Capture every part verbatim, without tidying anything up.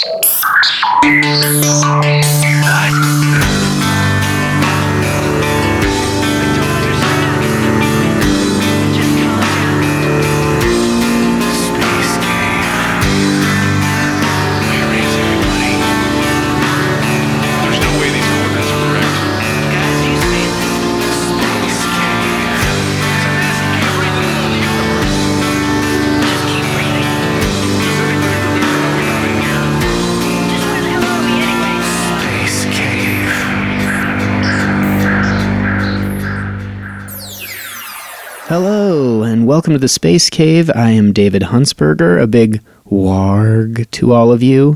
Hello, and welcome to the Space Cave. I am David Huntsberger, a big warg to all of you.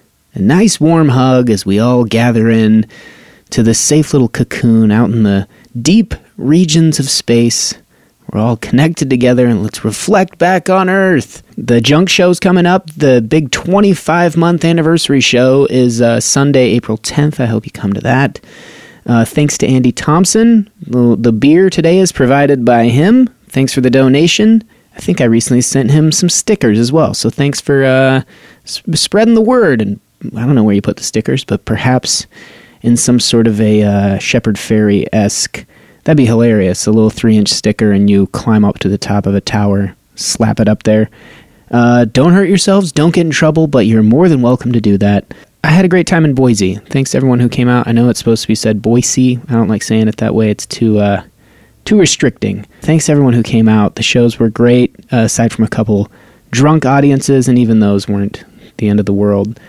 A nice warm hug as we all gather in to this safe little cocoon out in the deep regions of space. We're all connected together, and let's reflect back on Earth. The Junk Show's coming up. The big twenty-five month anniversary show is uh, Sunday, April tenth. I hope you come to that. Uh, thanks to Andy Thompson. The, the beer today is provided by him. Thanks for the donation. I think I recently sent him some stickers as well. So thanks for uh, sp- spreading the word. And I don't know where you put the stickers, but perhaps in some sort of a uh, Shepard Fairey-esque. That'd be hilarious. A little three-inch sticker and you climb up to the top of a tower, slap it up there. Uh, don't hurt yourselves. Don't get in trouble, but you're more than welcome to do that. I had a great time in Boise. Thanks to everyone who came out. I know it's supposed to be said Boise. I don't like saying it that way. It's too uh, too restricting. Thanks to everyone who came out. The shows were great, uh, aside from a couple drunk audiences, and even those weren't the end of the world.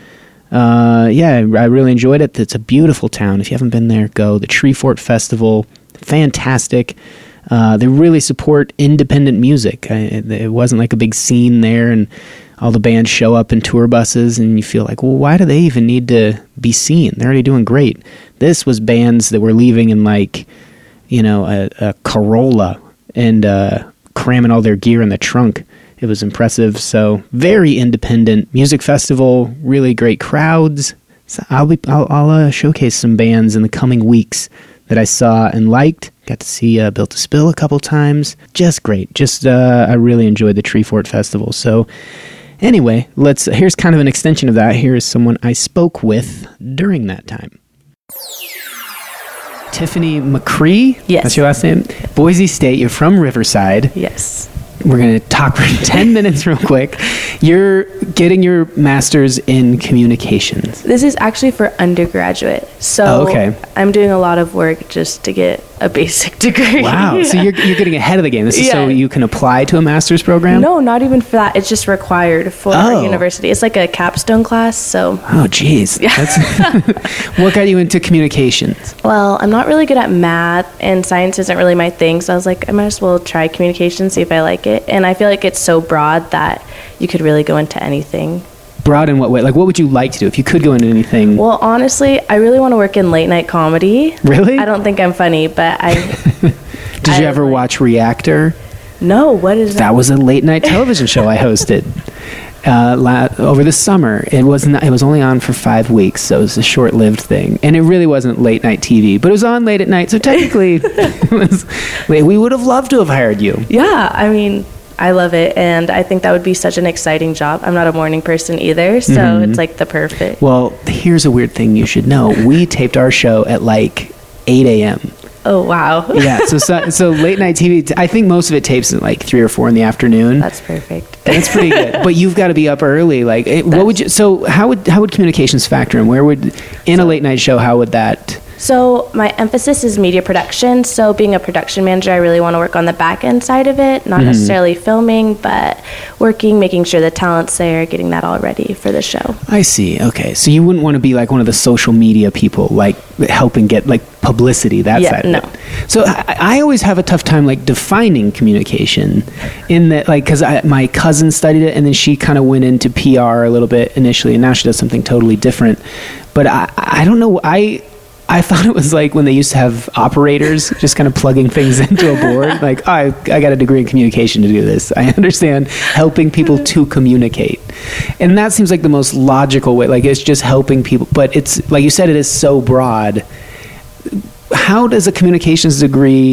Uh, yeah, I really enjoyed it. It's a beautiful town. If you haven't been there, go. The Treefort Festival, fantastic. Uh, they really support independent music. I, it wasn't like a big scene there, and all the bands show up in tour buses, and you feel like, well, why do they even need to be seen? They're already doing great. This was bands that were leaving in, like, you know, a, a Corolla and uh, cramming all their gear in the trunk. It was impressive. So, very independent music festival, really great crowds. So I'll be I'll, I'll uh, showcase some bands in the coming weeks that I saw and liked. Got to see uh, Built to Spill a couple times. Just great. Just uh, I really enjoyed the Treefort Festival. So. Anyway, let's. Here's kind of an extension of that. Here is someone I spoke with during that time. Tiffany McCree? Yes. That's your last name? Boise State. You're from Riverside. Yes. We're going to talk for ten minutes real quick. You're getting your master's in communications. This is actually for undergraduate. So oh, okay. I'm doing a lot of work just to get a basic degree. Wow. So you're you're getting ahead of the game. This is yeah. so you can apply to a master's program? No, not even for that. It's just required for oh. our university. It's like a capstone class. So. Oh, geez. Yeah. That's what got you into communications? Well, I'm not really good at math, and science isn't really my thing. So I was like, I might as well try communications, see if I like it. And I feel like it's so broad that you could really go into anything. Broad in what way? Like, what would you like to do if you could go into anything? Well, honestly, I really want to work in late night comedy. Really? I don't think I'm funny, but I... Did I you ever like, watch Reactor? No, what is that? That was a late night television show I hosted uh, la- over the summer. It wasn't. It was only on for five weeks, so it was a short-lived thing. And it really wasn't late night T V, but it was on late at night, so technically, it was, we would have loved to have hired you. Yeah, I mean... I love it, and I think that would be such an exciting job. I'm not a morning person either, so mm-hmm. it's like the perfect. Well, here's a weird thing you should know. We taped our show at like eight a.m. Oh, wow. Yeah, so, so so late night T V, I think most of it tapes at like three or four in the afternoon. That's perfect. And it's pretty good. But you've got to be up early. Like, it, what would you, so how would how would communications factor in? Where would, in so, a late night show, how would that... So my emphasis is media production. So being a production manager, I really want to work on the back end side of it, not mm-hmm. necessarily filming, but working, making sure the talent's there, getting that all ready for the show. I see. Okay. So you wouldn't want to be like one of the social media people, like helping get like publicity, that yeah, side of no. it. So I, I always have a tough time like defining communication in that, like, because my cousin studied it and then she kind of went into P R a little bit initially and now she does something totally different. But I, I don't know. I... I thought it was like when they used to have operators just kind of plugging things into a board. Like, oh, I, I got a degree in communication to do this. I understand helping people to communicate. And that seems like the most logical way. Like, it's just helping people. But it's, like you said, it is so broad. How does a communications degree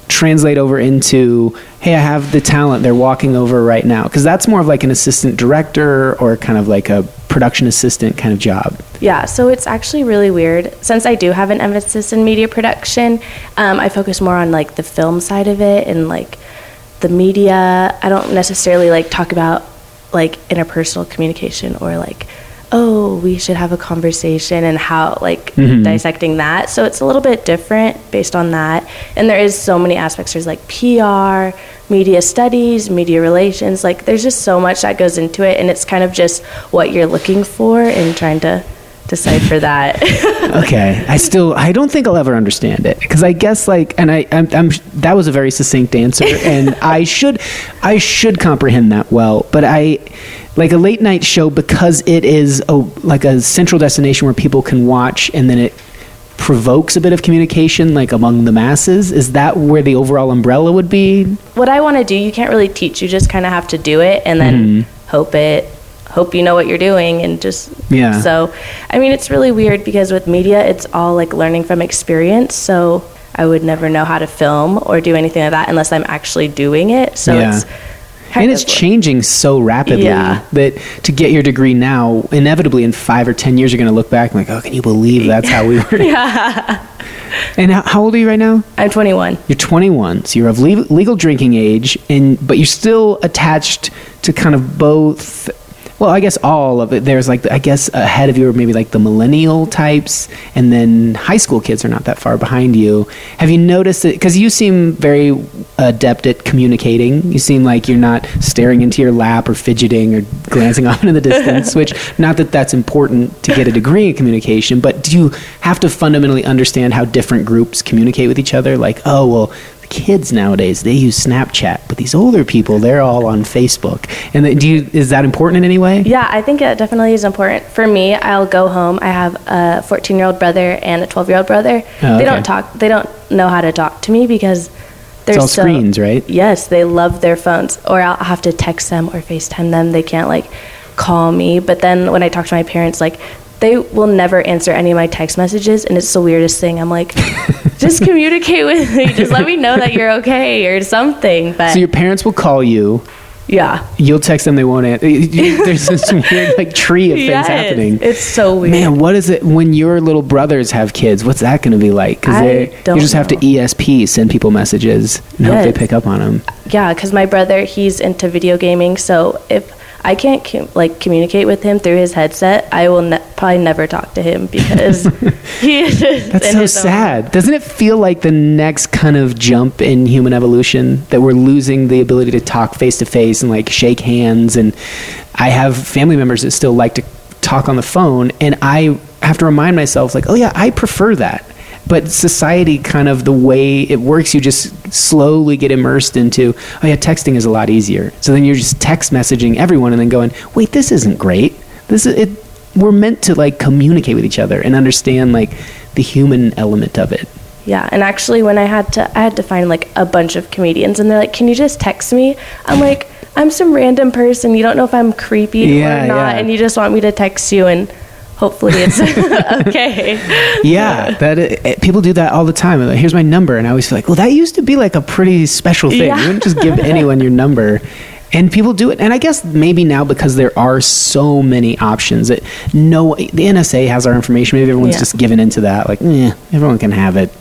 translate over into, hey, I have the talent, they're walking over right now? Because that's more of like an assistant director or kind of like a production assistant kind of job. Yeah, so it's actually really weird. Since I do have an emphasis in media production, um, I focus more on like the film side of it and like the media. I don't necessarily like talk about like interpersonal communication or like, oh, we should have a conversation and how, like, mm-hmm. dissecting that. So it's a little bit different based on that. And there is so many aspects. There's, like, P R, media studies, media relations. Like, there's just so much that goes into it, and it's kind of just what you're looking for and trying to decipher that. Okay. I still, I don't think I'll ever understand it. Because I guess, like, and I, I'm, I'm, that was a very succinct answer, and I should, I should comprehend that well. But I... like a late night show, because it is a, like a central destination where people can watch and then it provokes a bit of communication like among the masses. Is that where the overall umbrella would be? What I want to do, you can't really teach. You just kind of have to do it and then mm-hmm. hope it, hope you know what you're doing and just, yeah. So, I mean, it's really weird because with media, it's all like learning from experience. So I would never know how to film or do anything like that unless I'm actually doing it. So yeah. it's, and it's changing so rapidly yeah. that to get your degree now, inevitably in five or ten years, you're going to look back and like, oh, can you believe that's how we were? Yeah. And how, how old are you right now? I'm twenty-one. You're twenty-one, so you're of legal, legal drinking age, and but you're still attached to kind of both. Well, I guess all of it. There's like, I guess ahead of you are maybe like the millennial types, and then high school kids are not that far behind you. Have you noticed it? Because you seem very adept at communicating. You seem like you're not staring into your lap or fidgeting or glancing off into the distance, which, not that that's important to get a degree in communication, but do you have to fundamentally understand how different groups communicate with each other? Like, oh, well, kids nowadays, they use Snapchat, but these older people, they're all on Facebook. And do you, is that important in any way? Yeah, I think it definitely is important. For me, I'll go home. I have a fourteen-year-old brother and a twelve-year-old brother. Oh, okay. They don't talk. They don't know how to talk to me because they're it's all so, screens, right? Yes, they love their phones. Or I'll have to text them or FaceTime them. They can't like call me. But then when I talk to my parents, like, they will never answer any of my text messages, and it's the weirdest thing. I'm like, just communicate with me. Just let me know that you're okay or something. But so your parents will call you. Yeah. You'll text them, they won't answer. There's this weird like tree of yes, things happening. It's so weird. Man, what is it when your little brothers have kids? What's that going to be like? Because you just know. have to E S P, send people messages, and yes. hope they pick up on them. Yeah, because my brother, he's into video gaming, so if I can't com- like communicate with him through his headset, I will ne- probably never talk to him because he is just That's in so his sad. own. Doesn't it feel like the next kind of jump in human evolution, that we're losing the ability to talk face to face and like shake hands? And I have family members that still like to talk on the phone, and I have to remind myself like, oh yeah, I prefer that. But society, kind of the way it works, you just slowly get immersed into, oh yeah, texting is a lot easier. So then you're just text messaging everyone and then going, wait, this isn't great. This is it. We're meant to like communicate with each other and understand like the human element of it. Yeah, and actually when I had to, I had to find like a bunch of comedians, and they're like, can you just text me? I'm like, I'm some random person. You don't know if I'm creepy yeah, or not, yeah. and you just want me to text you and hopefully it's okay. Yeah, that it, people do that all the time. Like, here's my number, and I always feel like, well, that used to be like a pretty special thing. Yeah. You wouldn't just give anyone your number. And people do it. And I guess maybe now because there are so many options that no, the N S A has our information. Maybe everyone's yeah. just given into that. Like, eh, everyone can have it.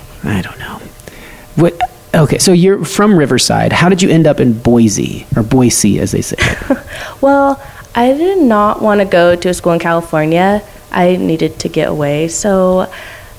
I don't know. What? Okay, so you're from Riverside. How did you end up in Boise, or Boise, as they say? Well, I did not want to go to a school in California. I needed to get away. So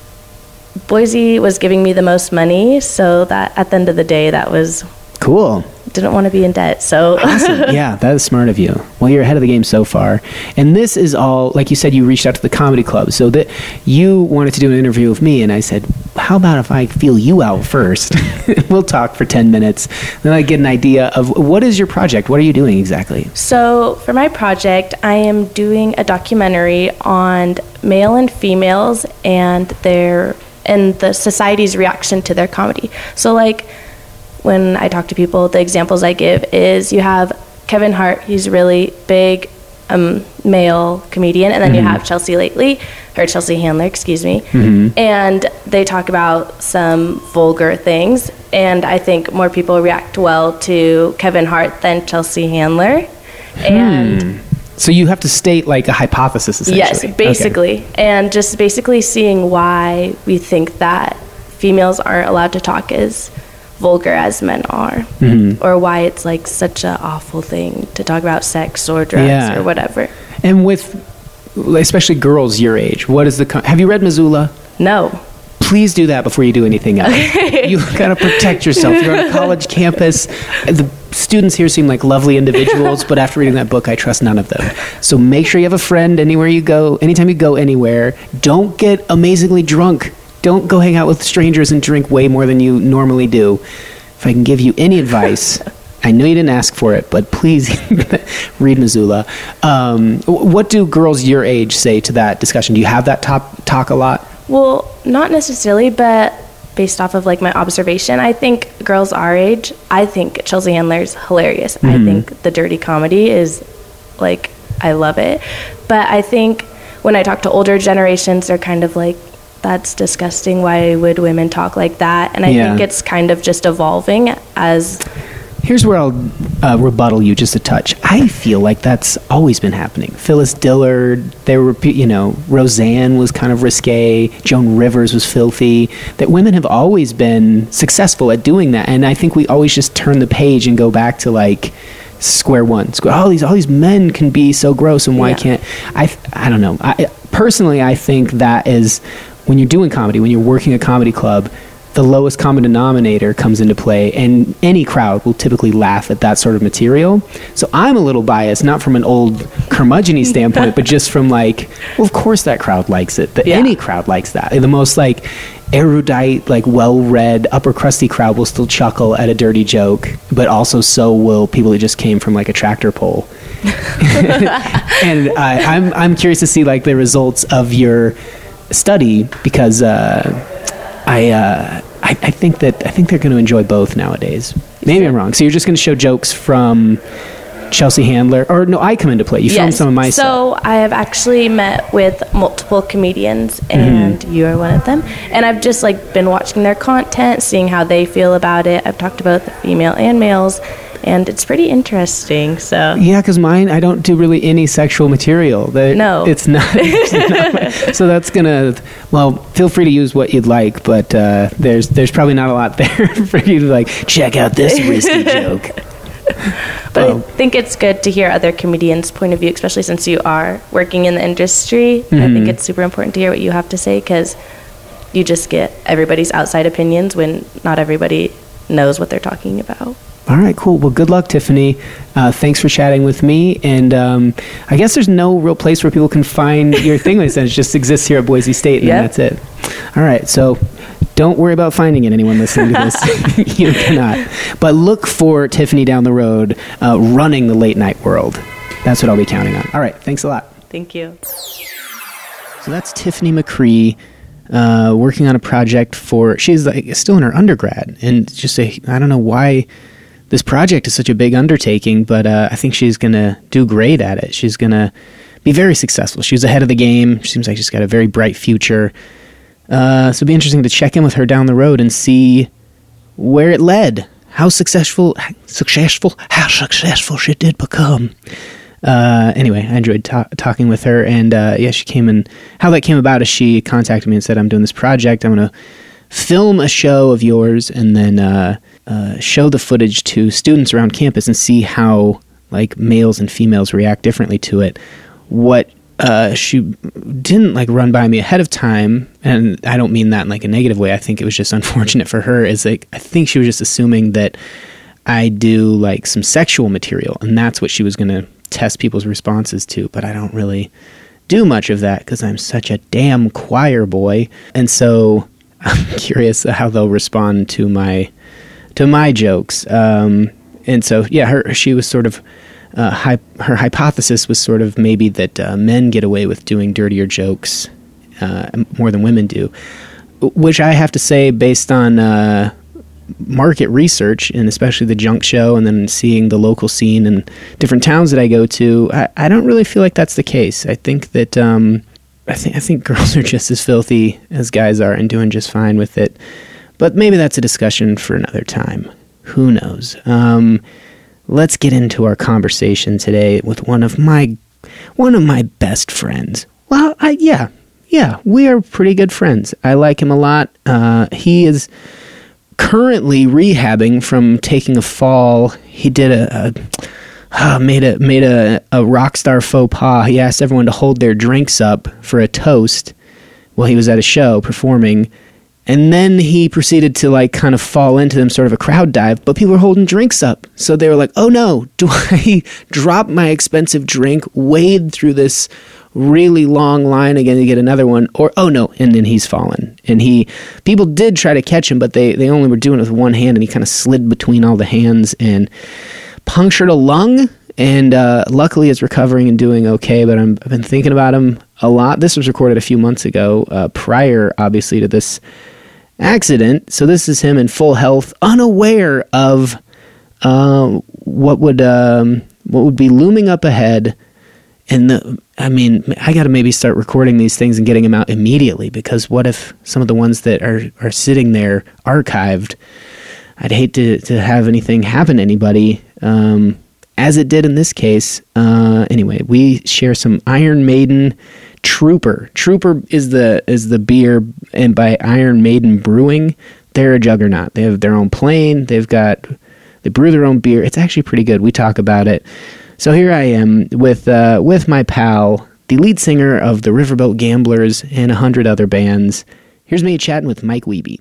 Boise was giving me the most money, so that at the end of the day, that was cool. Didn't want to be in debt, so awesome. Yeah, that is smart of you. Well, you're ahead of the game so far. And this is all, like you said, you reached out to the comedy club, so that you wanted to do an interview with me, and I said, how about if I feel you out first? We'll talk for ten minutes, then I get an idea of what is your project? What are you doing exactly? So for my project, I am doing a documentary on male and females and their and the society's reaction to their comedy. So like, when I talk to people, the examples I give is you have Kevin Hart. He's really big um, male comedian, and then mm-hmm. you have Chelsea Lately, or Chelsea Handler, excuse me, mm-hmm. and they talk about some vulgar things, and I think more people react well to Kevin Hart than Chelsea Handler. And hmm. So you have to state like a hypothesis, essentially. Yes, basically. Okay. And just basically seeing why we think that females aren't allowed to talk as vulgar as men are, mm-hmm. or why it's like such an awful thing to talk about sex or drugs yeah. or whatever. And with, especially girls your age, what is the, con- have you read Missoula? No. Please do that before you do anything else. Okay. You gotta protect yourself. You're on a college campus. The students here seem like lovely individuals, but after reading that book, I trust none of them. So make sure you have a friend anywhere you go, anytime you go anywhere. Don't get amazingly drunk. Don't go hang out with strangers and drink way more than you normally do. If I can give you any advice, I know you didn't ask for it, but please read Missoula. Um, what do girls your age say to that discussion? Do you have that top, talk a lot? Well, not necessarily, but based off of like my observation, I think girls our age, I think Chelsea Handler's hilarious. Mm-hmm. I think the dirty comedy is like, I love it. But I think when I talk to older generations, they're kind of like, that's disgusting. Why would women talk like that? And I yeah. think it's kind of just evolving as... Here's where I'll uh, rebuttal you just a touch. I feel like that's always been happening. Phyllis Dillard, there were, you know, Roseanne was kind of risque. Joan Rivers was filthy. That women have always been successful at doing that, and I think we always just turn the page and go back to like square one. Square, all these, all these men can be so gross, and why yeah. can't I? I don't know. I, personally, I think that is when you're doing comedy, when you're working a comedy club, the lowest common denominator comes into play, and any crowd will typically laugh at that sort of material. So I'm a little biased, not from an old curmudgeon-y standpoint, but just from like, well, of course that crowd likes it. The, yeah. Any crowd likes that. The most like erudite, like well-read, upper crusty crowd will still chuckle at a dirty joke, but also so will people who just came from like a tractor pull. And uh, I'm I'm curious to see like the results of your study, because uh, I, uh, I I think that I think they're going to enjoy both nowadays. Maybe I'm wrong. So you're just going to show jokes from Chelsea Handler, or no? I come into play. You yes. filmed some of my so stuff. So I have actually met with multiple comedians, and mm-hmm. you are one of them. And I've just like been watching their content, seeing how they feel about it. I've talked to both the female and males, and it's pretty interesting. So yeah, because mine, I don't do really any sexual material. They, no, it's not. It's not so that's gonna. Well, feel free to use what you'd like, but uh, there's there's probably not a lot there for you to like check out this risky joke. But um, I think it's good to hear other comedians' point of view, especially since you are working in the industry. Mm-hmm. I think it's super important to hear what you have to say, because you just get everybody's outside opinions when not everybody knows what they're talking about. All right, cool. Well, good luck, Tiffany. Uh, thanks for chatting with me. And um, I guess there's no real place where people can find your thing like that. It just exists here at Boise State, and yep. that's it. All right, so don't worry about finding it, anyone listening to this. You cannot. But look for Tiffany down the road uh, running the late night world. That's what I'll be counting on. All right, thanks a lot. Thank you. So that's Tiffany McCree. Uh, working on a project for, she's like still in her undergrad, and just a, I don't know why this project is such a big undertaking, but uh, I think she's going to do great at it. She's going to be very successful. She's ahead of the game. She seems like she's got a very bright future. Uh, so it'll be interesting to check in with her down the road and see where it led, how successful, successful, how successful she did become. Uh, anyway, I enjoyed ta- talking with her, and uh, yeah, she came in. How that came about is she contacted me and said, "I'm doing this project. I'm going to film a show of yours, and then uh, uh, show the footage to students around campus and see how like males and females react differently to it." What uh, she didn't like run by me ahead of time, and I don't mean that in like a negative way. I think it was just unfortunate for her. Is like I think she was just assuming that I do like some sexual material, and that's what she was going to test people's responses to. But I don't really do much of that because I'm such a damn choir boy, and so I'm curious how they'll respond to my to my jokes. Um, and so, yeah, her she was sort of uh, hy- her hypothesis was sort of maybe that uh, men get away with doing dirtier jokes uh, more than women do, which I have to say, based on uh, market research, and especially the junk show, and then seeing the local scene in different towns that I go to, I, I don't really feel like that's the case. I think that um, I think I think girls are just as filthy as guys are and doing just fine with it. But maybe that's a discussion for another time. Who knows? Um, let's get into our conversation today with one of my one of my best friends. Well, I, yeah, yeah, we are pretty good friends. I like him a lot. Uh, he is currently rehabbing from taking a fall. He did a, a uh, made a made a, a rock star faux pas. He asked everyone to hold their drinks up for a toast while he was at a show performing. And then he proceeded to like kind of fall into them, sort of a crowd dive, but people were holding drinks up. So they were like, oh no, do I drop my expensive drink, wade through this really long line again to get another one? Or, oh no, and then he's fallen. And he, people did try to catch him, but they, they only were doing it with one hand, and he kind of slid between all the hands and punctured a lung. And uh, luckily is recovering and doing okay, but I'm, I've been thinking about him a lot. This was recorded a few months ago, uh, prior, obviously, to this accident. So this is him in full health, unaware of uh, what would um, what would be looming up ahead. And the, I mean, I got to maybe start recording these things and getting them out immediately, because what if some of the ones that are, are sitting there archived? I'd hate to, to have anything happen to anybody, um, as it did in this case. Uh, anyway, we share some Iron Maiden Trooper. Trooper is the is the beer, and by Iron Maiden Brewing, they're a juggernaut. They have their own plane. They've got they brew their own beer. It's actually pretty good. We talk about it. So here I am with uh, with my pal, the lead singer of the Riverboat Gamblers and a hundred other bands. Here's me chatting with Mike Wiebe.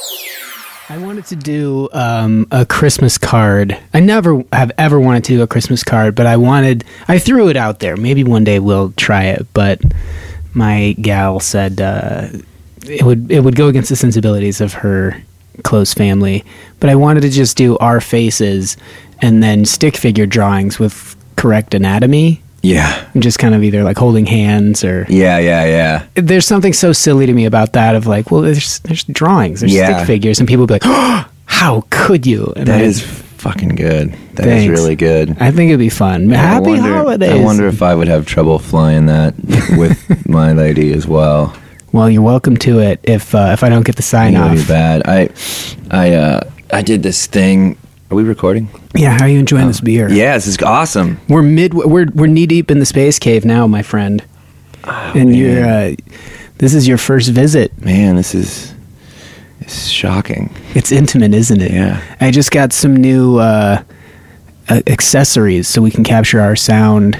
I wanted to do um, a Christmas card. I never have ever wanted to do a Christmas card, but I wanted, I threw it out there. Maybe one day we'll try it, but my gal said uh, it would it would go against the sensibilities of her close family. But I wanted to just do our faces and then stick figure drawings with correct anatomy. Yeah. Just kind of either like holding hands or... Yeah, yeah, yeah. There's something so silly to me about that of like, well, there's there's drawings, there's yeah. stick figures, and people will be like, oh, how could you? And that I, is fucking good. That thanks. is really good. I think it'd be fun. Yeah, Happy I wonder, holidays. I wonder if I would have trouble flying that with my lady as well. Well, you're welcome to it if uh, if I don't get the sign That off. would be bad. I, I, uh, I did this thing. Are we recording? Yeah, how are you enjoying oh. this beer? Yeah, this is awesome. We're mid. We're we're knee deep in the space cave now, my friend. Oh, and man. you're. Uh, this is your first visit. Man, this is. It's shocking. It's intimate, isn't it? Yeah. I just got some new uh, uh, accessories so we can capture our sound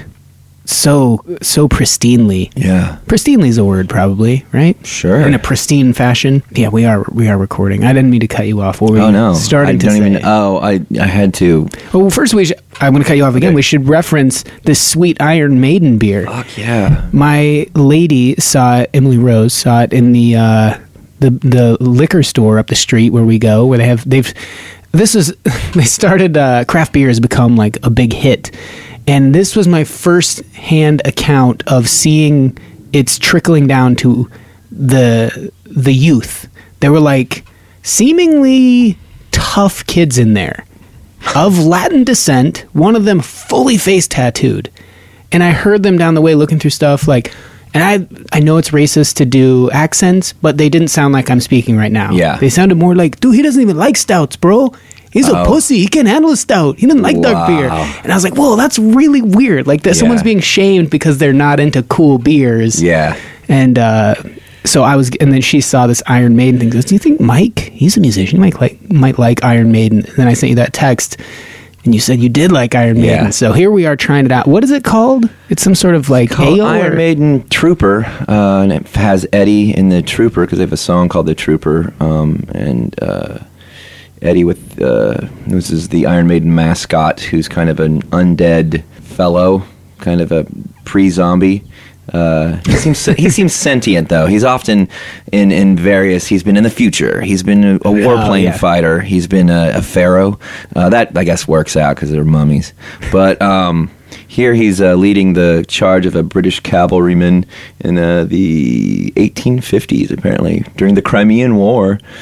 so so pristinely. Yeah. Pristinely is a word, probably, right? Sure. In a pristine fashion. Yeah, we are we are recording. I didn't mean to cut you off. What were oh you no! starting I to don't say? even. Oh, I I had to. Oh, well, first we. Should, I'm going to cut you off again. Okay. We should reference this sweet Iron Maiden beer. Fuck yeah! My lady saw it. Emily Rose saw it in the uh, the the liquor store up the street where we go, where they have they've. This is they started. Uh, craft beer has become like a big hit. And this was my first-hand account of seeing it's trickling down to the the youth. There were like seemingly tough kids in there of Latin descent, one of them fully face tattooed. And I heard them down the way looking through stuff like, and I I know it's racist to do accents, but they didn't sound like I'm speaking right now. Yeah. They sounded more like, dude, he doesn't even like stouts, bro. He's a oh. pussy. He can't handle a stout. He doesn't like wow. dark beer. And I was like, whoa, that's really weird. Like that yeah. someone's being shamed because they're not into cool beers. Yeah. And uh, so I was, and then she saw this Iron Maiden thing. Goes, do you think Mike, he's a musician, might like might like Iron Maiden? And then I sent you that text, and you said you did like Iron Maiden. Yeah. So here we are trying it out. What is it called? It's some sort of like ale Iron or? Maiden Trooper, uh, and it has Eddie in the Trooper because they have a song called The Trooper, um, and. Uh, Eddie with, uh, this is the Iron Maiden mascot, who's kind of an undead fellow, kind of a pre-zombie. Uh, he seems he seems sentient though. He's often in, in various. He's been in the future. He's been a, a warplane oh, yeah. fighter. He's been a, a pharaoh. Uh, that I guess works out because they're mummies. But um, here he's uh, leading the charge of a British cavalryman in uh, the eighteen fifties, apparently during the Crimean War.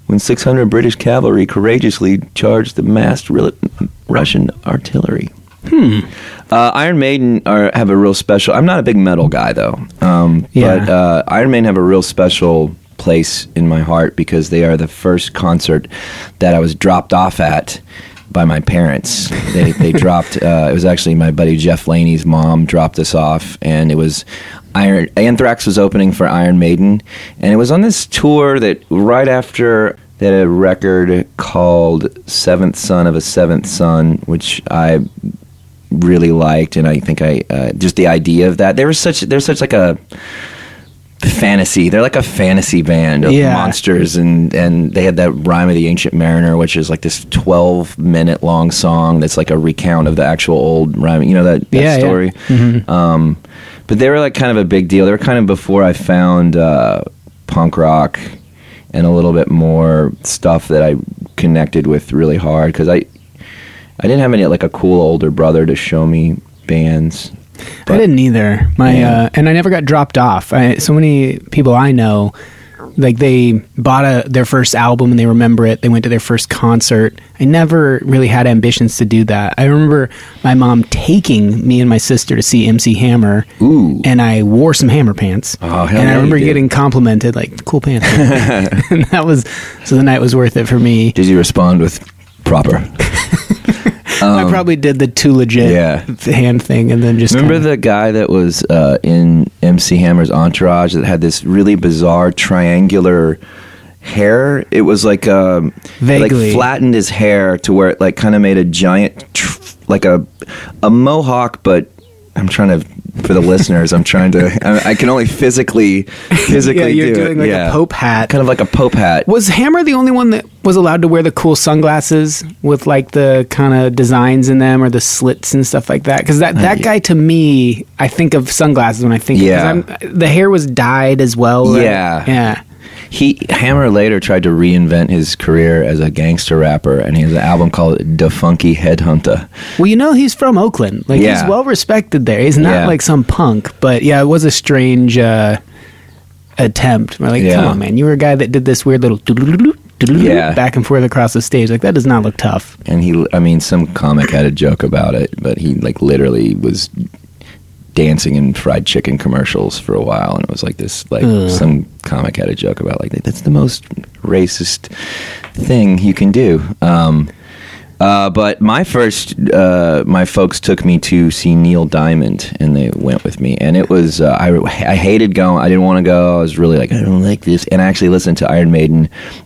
when six hundred British cavalry courageously charged the massed Ru- Russian artillery. Hmm. Uh, Iron Maiden are, have a real special... I'm not a big metal guy, though. Um, Yeah. But uh, Iron Maiden have a real special place in my heart because they are the first concert that I was dropped off at by my parents. They they dropped... Uh, it was actually my buddy Jeff Laney's mom dropped us off, and it was... Iron Anthrax was opening for Iron Maiden, and it was on this tour that right after... They had a record called Seventh Son of a Seventh Son, which I... really liked, and I think I uh, just the idea of that. They were such they're such like a fantasy. They're like a fantasy band of Yeah. monsters, and and they had that Rime of the Ancient Mariner, which is like this twelve minute long song that's like a recount of the actual old rhyme. You know that, that Yeah, yeah. story. Mhm. Um, but they were like kind of a big deal. They were kind of before I found uh, punk rock and a little bit more stuff that I connected with really hard because I. I didn't have any like a cool older brother to show me bands. I didn't either. My Yeah. uh, and I never got dropped off. I, so many people I know, like they bought a, their first album and they remember it. They went to their first concert. I never really had ambitions to do that. I remember my mom taking me and my sister to see M C Hammer. Ooh. And I wore some Hammer pants. Oh, hell and yeah, I remember you did. getting complimented, like, cool pants. And that was, so the night was worth it for me. Did you respond with proper? I probably did the too legit Yeah. hand thing and then just Remember kinda- the guy that was uh, in M C Hammer's entourage that had this really bizarre triangular hair? It was like um, Vaguely. like flattened his hair to where it like kind of made a giant tr- like a a mohawk, but I'm trying to for the listeners. I'm trying to. I, I can only physically physically yeah, you're do doing it. like yeah. a Pope hat. kind of like a Pope hat. Was Hammer the only one that was allowed to wear the cool sunglasses with like the kind of designs in them or the slits and stuff like that? Because that, that yeah. guy to me, I think of sunglasses when I think Yeah. of, 'cause I'm, the hair was dyed as well. Right? Yeah. Yeah. He Hammer later tried to reinvent his career as a gangster rapper, and he has an album called "Da Funky Headhunter." Well, you know, he's from Oakland. Like, Yeah. he's well respected there. He's not Yeah. like some punk, but yeah, it was a strange uh, attempt. We're like, Yeah. come on, man. You were a guy that did this weird little doodle-doodle, doodle-doodle Yeah. back and forth across the stage. Like, that does not look tough. And he, I mean, some comic had a joke about it, but he like literally was dancing in fried chicken commercials for a while, and it was like this, like Ugh. some comic had a joke about like that's the most racist thing you can do. Um, uh, but my first, uh, my folks took me to see Neil Diamond, and they went with me, and it was uh, I, I hated going. I didn't want to go. I was really like, I don't like this, and I actually listened to Iron Maiden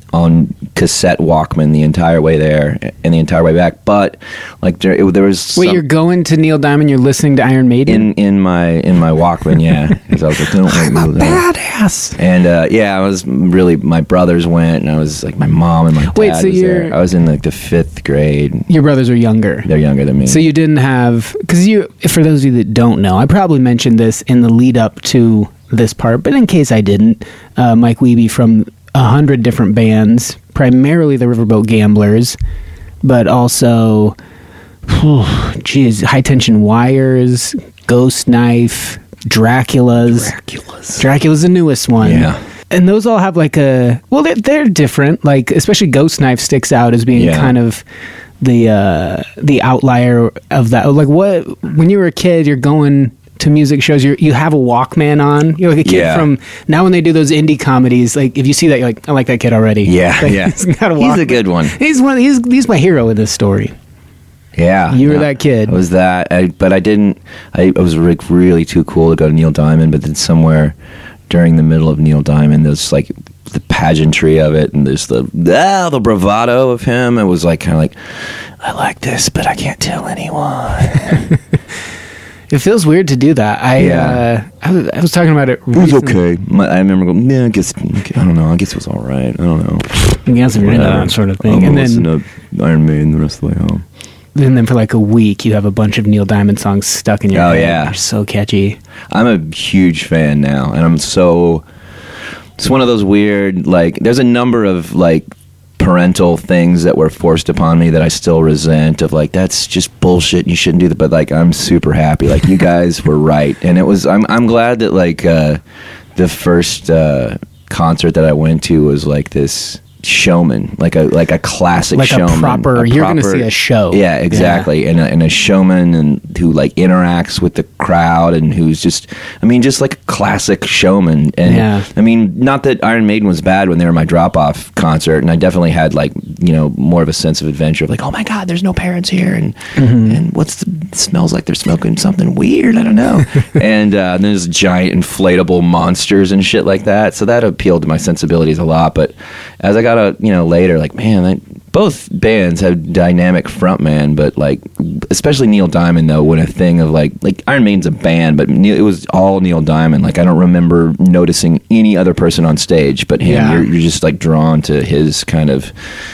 on cassette Walkman the entire way there and the entire way back. But like there, it, there was Wait, some- you're going to Neil Diamond, you're listening to Iron Maiden? in in my in my Walkman, yeah, because I was like, don't like Neil Diamond. Badass. And uh, yeah, I was really. My brothers went, and I was like, my mom and my dad Wait, so was you're- there. I was in like the fifth grade. Your brothers are younger. They're younger than me. So you didn't have, because you, for those of you that don't know, I probably mentioned this in the lead up to this part, but in case I didn't, uh, Mike Wiebe from a hundred different bands, primarily the Riverboat Gamblers, but also, geez, High Tension Wires, Ghost Knife, Dracula's. Dracula's. Dracula's the newest one. Yeah. And those all have like a, well, they're, they're different. Like, especially Ghost Knife sticks out as being Yeah. kind of the uh, the outlier of that. Like, what, when you were a kid, you're going to music shows, you you have a Walkman on. You're like a kid Yeah. from, now when they do those indie comedies, like, if you see that, you're like, I like that kid already. Yeah, Like, yeah. He's got a He's a Walkman. good one. He's one. He's he's my hero in this story. Yeah, You were no, that kid. I was that, I, but I didn't. I, I was like really too cool to go to Neil Diamond, but then somewhere during the middle of Neil Diamond, there's like the pageantry of it, and there's the ah, the bravado of him. It was like kind of like, I like this, but I can't tell anyone. It feels weird to do that. I Yeah. uh, I, was, I was talking about it. It was okay. My, I remember going, yeah, I guess, I don't know, I guess it was all right. I don't know. Yes, Whatever. that sort of thing. I'm And gonna then, listen to Iron Maiden the rest of the way home. and then for like a week, you have a bunch of Neil Diamond songs stuck in your Oh, head. yeah. They're so catchy. I'm a huge fan now, and I'm so. It's one of those weird, like, there's a number of, like, parental things that were forced upon me that I still resent, of, like, that's just bullshit, you shouldn't do that, but, like, I'm super happy. Like, you guys were right. And it was, I'm, I'm glad that, like, uh, the first uh, concert that I went to was, like, this showman, like a like a classic like showman, a proper. a you're going to proper- see a show. Yeah, exactly, and a, and a showman and who like interacts with the crowd and who's just, I mean, just like a classic showman. And Yeah. I mean, not that Iron Maiden was bad when they were my drop off concert, and I definitely had like you know more of a sense of adventure of like, oh my god, there's no parents here, and Mm-hmm. and what's the, it smells like they're smoking something weird, I don't know, and uh, there's giant inflatable monsters and shit like that. So that appealed to my sensibilities a lot. But as I got a you know later, like man, I, both bands have dynamic frontman, but like especially Neil Diamond though, when a thing of like like Iron Maiden's a band, but Neil, it was all Neil Diamond. Like I don't remember noticing any other person on stage but him. Yeah. You're, you're just like drawn to his kind of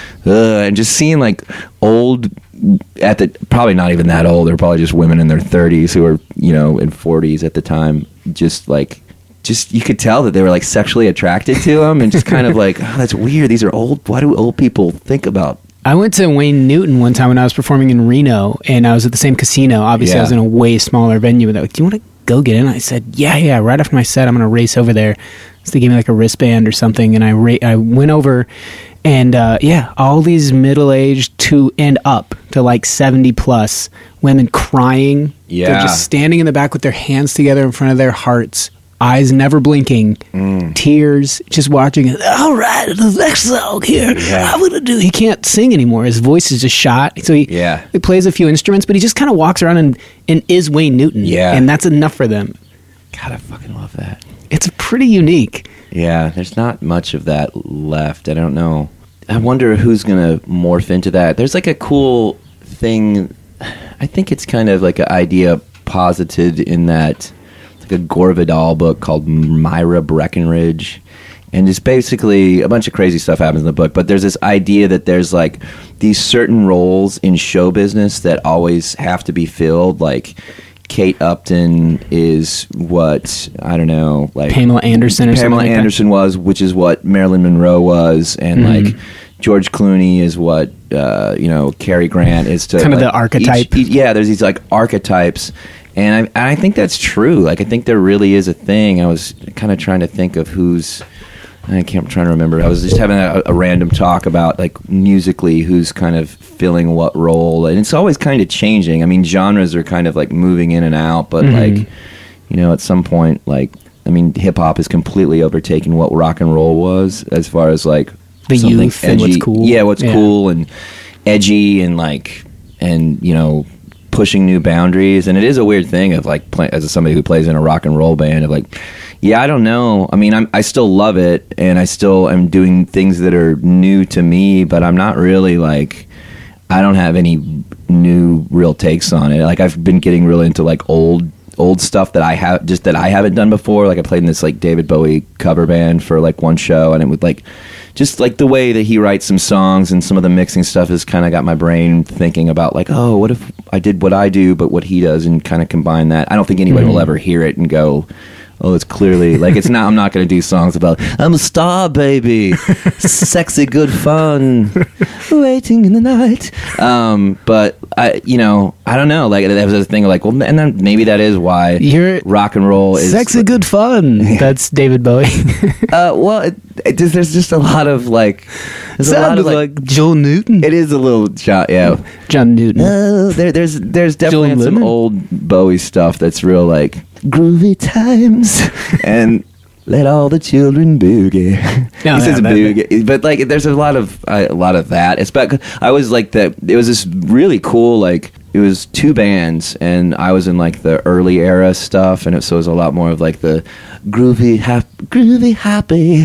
uh, and just seeing like old at the probably not even that old. They're probably just women in their thirties who were you know in forties at the time. Just like. Just you could tell that they were like sexually attracted to him, and just kind of like, oh, that's weird. These are old. Why do old people think about? I went to Wayne Newton one time when I was performing in Reno, and I was at the same casino. Obviously, I was Yeah. in a way smaller venue. And they're like, "Do you want to go get in?" I said, "Yeah, yeah." Right after my set, I'm going to race over there. So they gave me like a wristband or something, and I ra- I went over, and uh, yeah, all these middle aged to and up to like seventy plus women crying. Yeah. They're just standing in the back with their hands together in front of their hearts. Eyes never blinking, Mm. tears, just watching it. All right, the next song here. Yeah. I'm gonna do. He can't sing anymore. His voice is just shot. So he, Yeah. he plays a few instruments, but he just kind of walks around and, and is Wayne Newton. Yeah. and that's enough for them. God, I fucking love that. It's pretty unique. Yeah, there's not much of that left. I don't know. I wonder who's gonna morph into that. There's like a cool thing. I think it's kind of like an idea posited in that. A Gore Vidal book called Myra Breckenridge, and it's basically a bunch of crazy stuff happens in the book, but there's this idea that there's like these certain roles in show business that always have to be filled. Like Kate Upton is what, I don't know, like Pamela Anderson or something Pamela like that. Anderson was, which is what Marilyn Monroe was, and Mhm. like George Clooney is what uh, you know Cary Grant is to Kind of like, the archetype. each- each- yeah, there's these like archetypes. And I, and I think that's true. Like, I think there really is a thing. I was kind of trying to think of who's, I can't, I'm trying to remember. I was just having a, a random talk about, like, musically, who's kind of filling what role. And it's always kind of changing. I mean, genres are kind of, like, moving in and out. But, Mhm. like, you know, at some point, like, I mean, hip-hop has completely overtaken what rock and roll was as far as, like, The something youth and what's cool. Yeah, what's Yeah. cool and edgy and, like, and, you know, pushing new boundaries. And it is a weird thing of like play, as somebody who plays in a rock and roll band of like, yeah, I don't know. I mean, I'm, I still love it, and I still am doing things that are new to me, but I'm not really like, I don't have any new real takes on it. Like I've been getting really into like old old stuff that I have just that I haven't done before. Like I played in this like David Bowie cover band for like one show, and it would like just like the way that he writes some songs and some of the mixing stuff has kind of got my brain thinking about like, oh, what if I did what I do but what he does, and kind of combine that. I don't think anybody Mm-hmm. will ever hear it and go, oh, it's clearly like it's not. I'm not going to do songs about I'm a star, baby, sexy, good fun, waiting in the night. Um, but I, you know, I don't know. Like that was a thing. Like, well, and then maybe that is why You're rock and roll is sexy, good fun. That's David Bowie. Uh, well, it, it just, there's just a lot of like, there's a lot Sounded of like, like. Joel Newton. It is a little shot, yeah. John Newton. Uh, there, there's there's definitely Joel some Lemon? old Bowie stuff that's real like groovy times and let all the children boogie. No, he says yeah, that- boogie, but like there's a lot of uh, a lot of that. It's back. I was like that. It was this really cool like. It was two bands, and I was in like the early era stuff, and it, so it was a lot more of like the groovy, hap- groovy, happy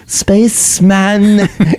spaceman.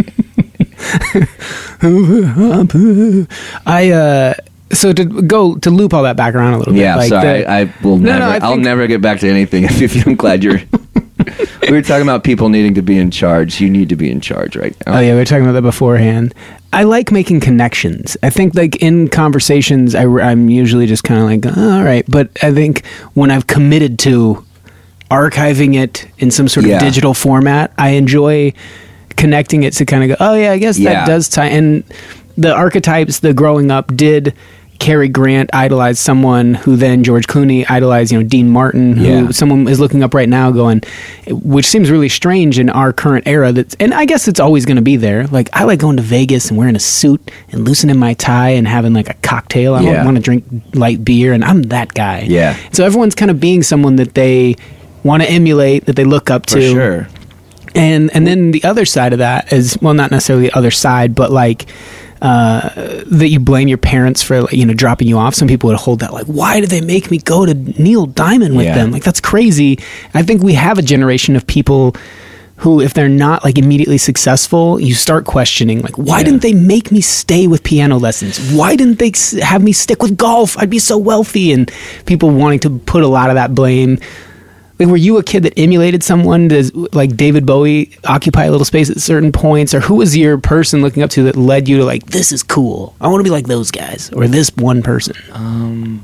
I uh so to go to loop all that back around a little bit. Yeah, like sorry, the- I, I will No, no, never. I I'll think- never get back to anything. If you, I'm glad you're. We were talking about people needing to be in charge. You need to be in charge right now. Oh yeah, we were talking about that beforehand. I like making connections. I think like in conversations, I, am usually just kind of like, oh, all right. But I think when I've committed to archiving it in some sort of Yeah. digital format, I enjoy connecting it to kind of go, oh yeah, I guess Yeah. that does tie. And the archetypes, the growing up did Cary Grant idolized someone who then George Clooney idolized, you know, Dean Martin, who Yeah. someone is looking up right now going, which seems really strange in our current era. That's, and I guess it's always going to be there. Like, I like going to Vegas and wearing a suit and loosening my tie and having like a cocktail. I Yeah. don't want to drink light beer, and I'm that guy. Yeah. So everyone's kind of being someone that they want to emulate, that they look up For to. sure. And and then the other side of that is, well, not necessarily the other side, but like uh, that you blame your parents for, like, you know, dropping you off. Some people would hold that, like, why did they make me go to Neil Diamond with Yeah. them? Like, that's crazy. I think we have a generation of people who, if they're not like immediately successful, you start questioning, like, why Yeah. didn't they make me stay with piano lessons? Why didn't they s- have me stick with golf? I'd be so wealthy. And people wanting to put a lot of that blame. Like, were you a kid that emulated someone? Does, like, David Bowie occupy a little space at certain points? Or who was your person looking up to that led you to, like, this is cool, I want to be like those guys, or this one person? Um,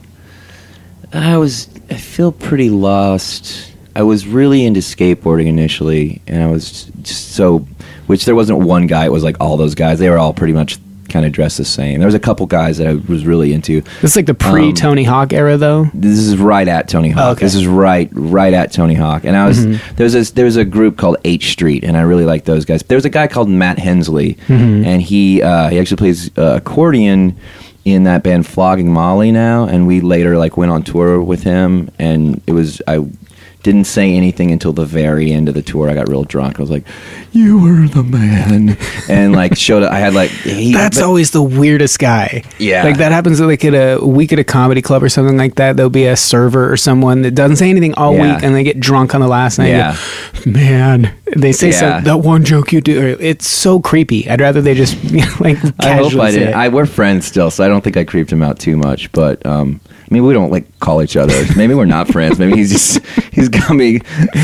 I was, I feel pretty lost. I was really into skateboarding initially, and I was just so, which there wasn't one guy, it was like all those guys. They were all pretty much kind of dressed the same. There was a couple guys that I was really into. This is like the pre-Tony Hawk era, though? This is right at Tony Hawk. Oh, okay. This is right, right at Tony Hawk. And I was Mm-hmm. there's this there's a group called H Street, and I really like those guys. There's a guy called Matt Hensley, Mm-hmm. and he uh, he actually plays uh, accordion in that band Flogging Molly now. And we later like went on tour with him, and it was I didn't say anything until the very end of the tour. I got real drunk. I was like, "You were the man," and like showed up. I had like he, That's but- always the weirdest guy. Yeah. Like, that happens like at a week at a comedy club or something like that. There'll be a server or someone that doesn't say anything all Yeah. week, and they get drunk on the last night. Yeah. You go, man, they say Yeah. some, that one joke you do. Or, it's so creepy. I'd rather they just, you know, like, I hope casually I say didn't. it. I we're friends still, so I don't think I creeped him out too much. But um, maybe we don't like call each other. Maybe we're not friends. Maybe he's just he's got me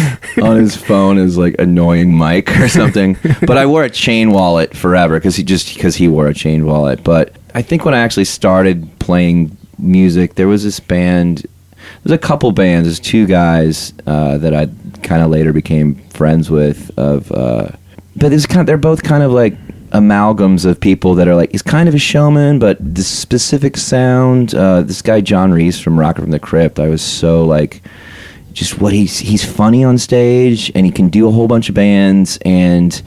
on his phone as like annoying Mike or something. But I wore a chain wallet forever because he just because he wore a chain wallet. But I think when I actually started playing music, there was this band. There's a couple bands. There's two guys uh, that I kind of later became friends with. Of uh, but it's kind of, they're both kind of like amalgams of people that are like, he's kind of a showman, but this specific sound. Uh, this guy John Reese from Rocket from the Crypt. I was so like, just what he's he's funny on stage, and he can do a whole bunch of bands, and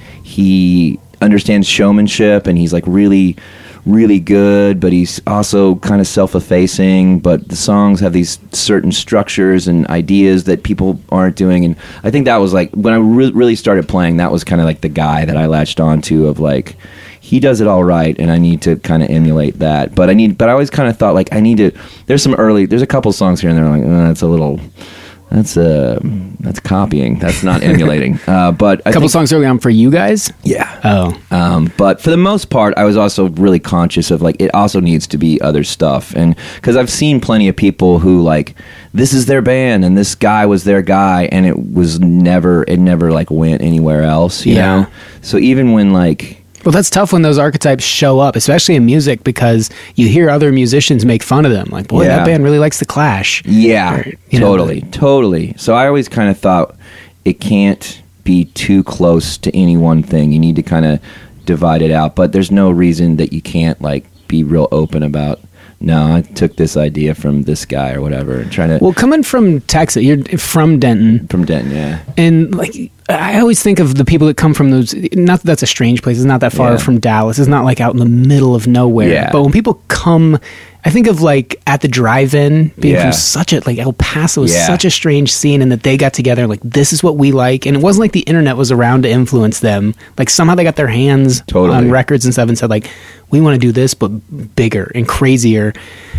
he understands showmanship, and he's like really really good, but he's also kind of self-effacing, but the songs have these certain structures and ideas that people aren't doing. And I think that was like when I re- really started playing, that was kind of like the guy that I latched onto of like, he does it all right, and I need to kind of emulate that. But I need but I always kind of thought like I need to there's some early there's a couple songs here and there like, oh, that's a little That's uh, that's copying. That's not emulating. Uh, but A I couple think, songs early on for you guys? yeah. Oh. Um, but for the most part, I was also really conscious of like it also needs to be other stuff, and because I've seen plenty of people who like this is their band and this guy was their guy, and it was never it never like went anywhere else. You Yeah. know. So even when like. Well, that's tough when those archetypes show up, especially in music, because you hear other musicians make fun of them. Like, boy, Yeah. that band really likes The Clash. Yeah, Or, you know, totally, totally. So I always kind of thought it can't be too close to any one thing. You need to kind of divide it out. But there's no reason that you can't like be real open about. No, I took this idea from this guy or whatever, and trying to Well, coming from Texas, you're from Denton, from Denton. Yeah, and like I always think of the people that come from those. Not that that's a strange place. It's not that far Yeah. from Dallas. It's not like out in the middle of nowhere. Yeah. But when people come, I think of like at the drive-in being Yeah. from such a like El Paso is Yeah. such a strange scene, and that they got together like this is what we like, and it wasn't like the internet was around to influence them. Like somehow they got their hands Totally. on records and stuff and said like, we want to do this but bigger and crazier.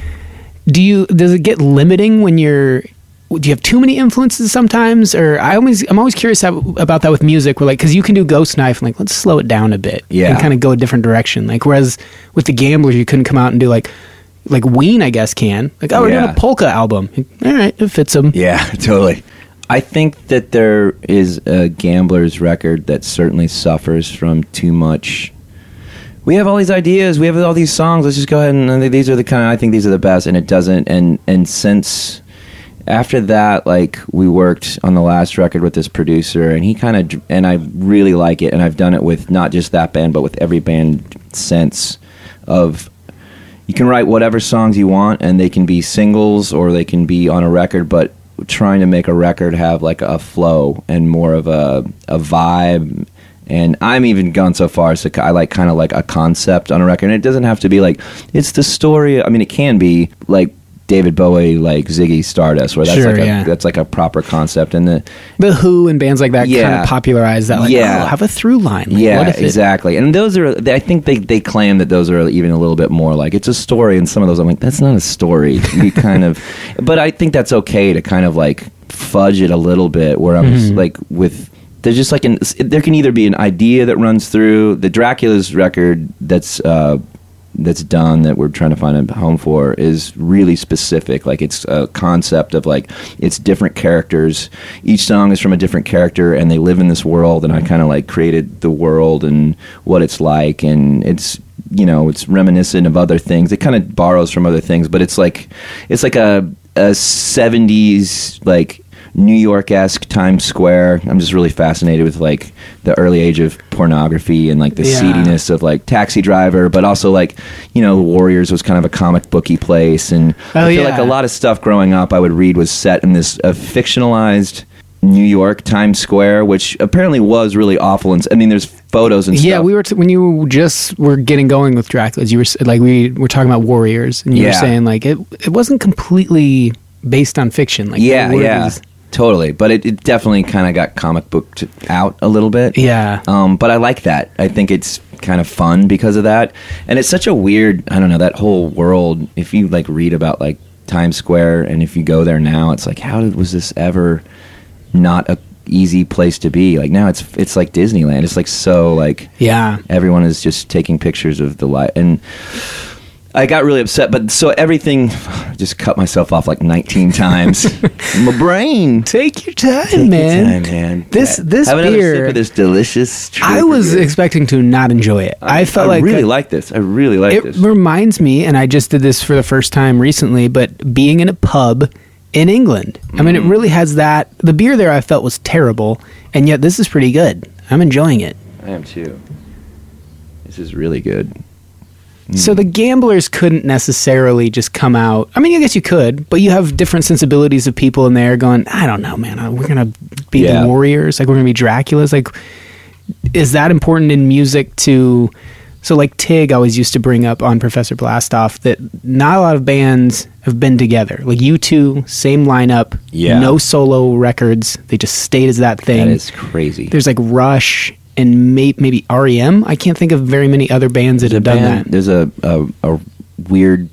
Do you does it get limiting when you're do you have too many influences sometimes? Or I always I'm always curious how, about that with music. Where like because you can do Ghost Knife and like let's slow it down a bit Yeah. and kind of go a different direction. Like whereas with the Gamblers you couldn't come out and do like like Ween I guess can like oh we're doing Yeah. a polka album. All right, it fits them. yeah, totally. I think that there is a Gamblers record that certainly suffers from too much. We have all these ideas. We have all these songs. Let's just go ahead and uh, these are the kind of, I think these are the best, and it doesn't. And and since after that, like we worked on the last record with this producer, and he kind of and I really like it, and I've done it with not just that band, but with every band since. Of you can write whatever songs you want, and they can be singles or they can be on a record, but trying to make a record have like a flow and more of a a vibe. And I'm even gone so far as to I like kind of like a concept on a record, and it doesn't have to be like it's the story. I mean, it can be like David Bowie, like Ziggy Stardust, where that's Sure, like a, yeah. that's like a proper concept. And the The Who and bands like that Yeah. kind of popularized that. Like, Yeah. oh, have a through line. Like, yeah, what if it- exactly. And those are, I think they, they claim that those are even a little bit more like it's a story. And some of those, I'm like, that's not a story. You kind of, but I think that's okay to kind of like fudge it a little bit. Where I'm just, like with, there's just like an, there can either be an idea that runs through the Dracula's record that's uh, that's done that we're trying to find a home for is really specific. Like it's a concept of like it's different characters. Each song is from a different character, and they live in this world. And I kind of like created the world and what it's like, and it's you know it's reminiscent of other things. It kind of borrows from other things, but it's like it's like a a seventies like New York-esque Times Square. I'm just really fascinated with like the early age of pornography and like the Yeah. seediness of like Taxi Driver, but also like, you know, Warriors was kind of a comic booky place. And Oh, I feel yeah. like a lot of stuff growing up I would read was set in this uh, fictionalized New York Times Square, which apparently was really awful. And I mean, there's photos and Yeah, stuff. we were t- when you just were getting going with Dracula's. You were s- like we were talking about Warriors, and you were Yeah. saying like it it wasn't completely based on fiction. Like yeah, there yeah, was- totally. But it, it definitely kind of got comic booked out a little bit. yeah. Um, but I like that. I think it's kind of fun because of that. And it's such a weird, I don't know, that whole world. If you like read about like Times Square, and if you go there now, it's like, how did, was this ever not a easy place to be? Like now it's it's like Disneyland. It's like so like Yeah. everyone is just taking pictures of the light. And I got really upset, but so everything, I just cut myself off like nineteen times. My brain. Take your time, Take your man. time, man. This Yeah. this Have another beer. sip of this delicious. I Trooper was beer. expecting to not enjoy it. I, felt like really uh, like this. I really like it this. reminds me, and I just did this for the first time recently, but being in a pub in England. I mean, it really has that. The beer there I felt was terrible, and yet this is pretty good. I'm enjoying it. I am too. This is really good. So the Gamblers couldn't necessarily just come out. I mean, I guess you could, but you have different sensibilities of people in there going, I don't know, man, uh, we're going to be Yeah. the Warriors. Like, we're going to be Draculas. Like, is that important in music to... So, like, Tig always used to bring up on Professor Blastoff that not a lot of bands have been together. Like, U two, same lineup, Yeah. no solo records. They just stayed as that thing. That is crazy. There's, like, Rush and may- maybe R E M. I can't think of very many other bands that There's a have done band- that. There's a, a a weird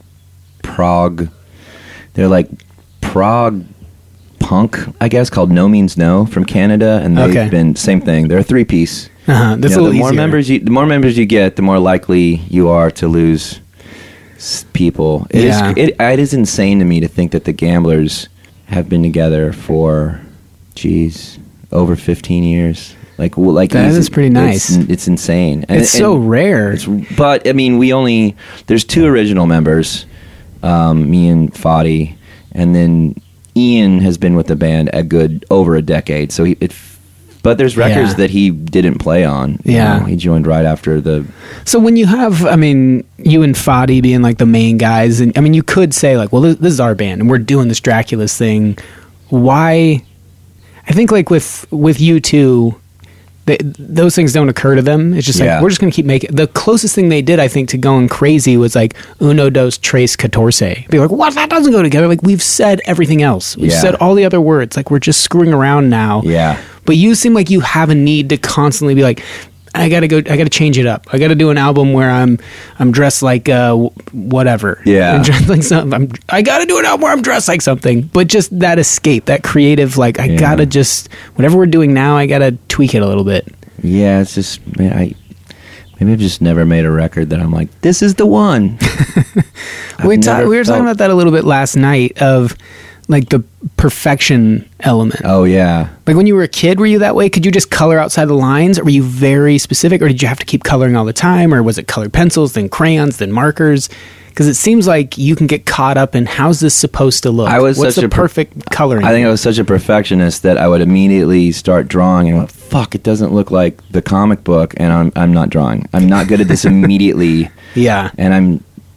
prog. They're like prog punk, I guess, called No Means No from Canada, and they've Okay. been same thing. They're a three piece. Uh-huh. That's You a know, little the more easier. members you, the more members you get, the more likely you are to lose s- people. It is Yeah. it, it is insane to me to think that the Gamblers have been together for, geez, over fifteen years. Like, well, like That easy- is pretty nice. It's, it's insane. And, It's so and rare. It's, but I mean, we only there's two original members, um, me and Foddy, and then Ian has been with the band a good over a decade. So he, it, but there's records Yeah. that he didn't play on. you Yeah. know. He joined right after the. So when you have, I mean, you and Foddy being like the main guys, and I mean, you could say like, well, this, this is our band, and we're doing this Dracula's thing. Why? I think like with with you two, they, those things don't occur to them. It's just Yeah. like we're just going to keep making. The closest thing they did, I think, to going crazy was like uno dos tres catorce. Be like, what? That doesn't go together. Like we've said everything else. We've Yeah. said all the other words. Like we're just screwing around now. Yeah. But you seem like you have a need to constantly be like, I gotta go. I gotta change it up. I gotta do an album where I'm, I'm dressed like uh, w- whatever. Yeah. I'm dressed like something. I'm, I gotta do an album where I'm dressed like something. But just that escape, that creative, like I Yeah. gotta just whatever we're doing now. I gotta tweak it a little bit. Yeah, it's just man, I maybe I've just never made a record that I'm like, this is the one. I've We, ta- never we were talking felt- about that a little bit last night of like the perfection element. Oh yeah. Like when you were a kid, were you that way? Could you just color outside the lines? Or were you very specific? Or did you have to keep coloring all the time? Or was it colored pencils, then crayons, then markers? Because it seems like you can get caught up in how's this supposed to look? I was What's such the a per- perfect coloring? I think I was such a perfectionist that I would immediately start drawing and went, fuck, it doesn't look like the comic book, and I'm I'm not drawing. I'm not good at this immediately. Yeah. And I'm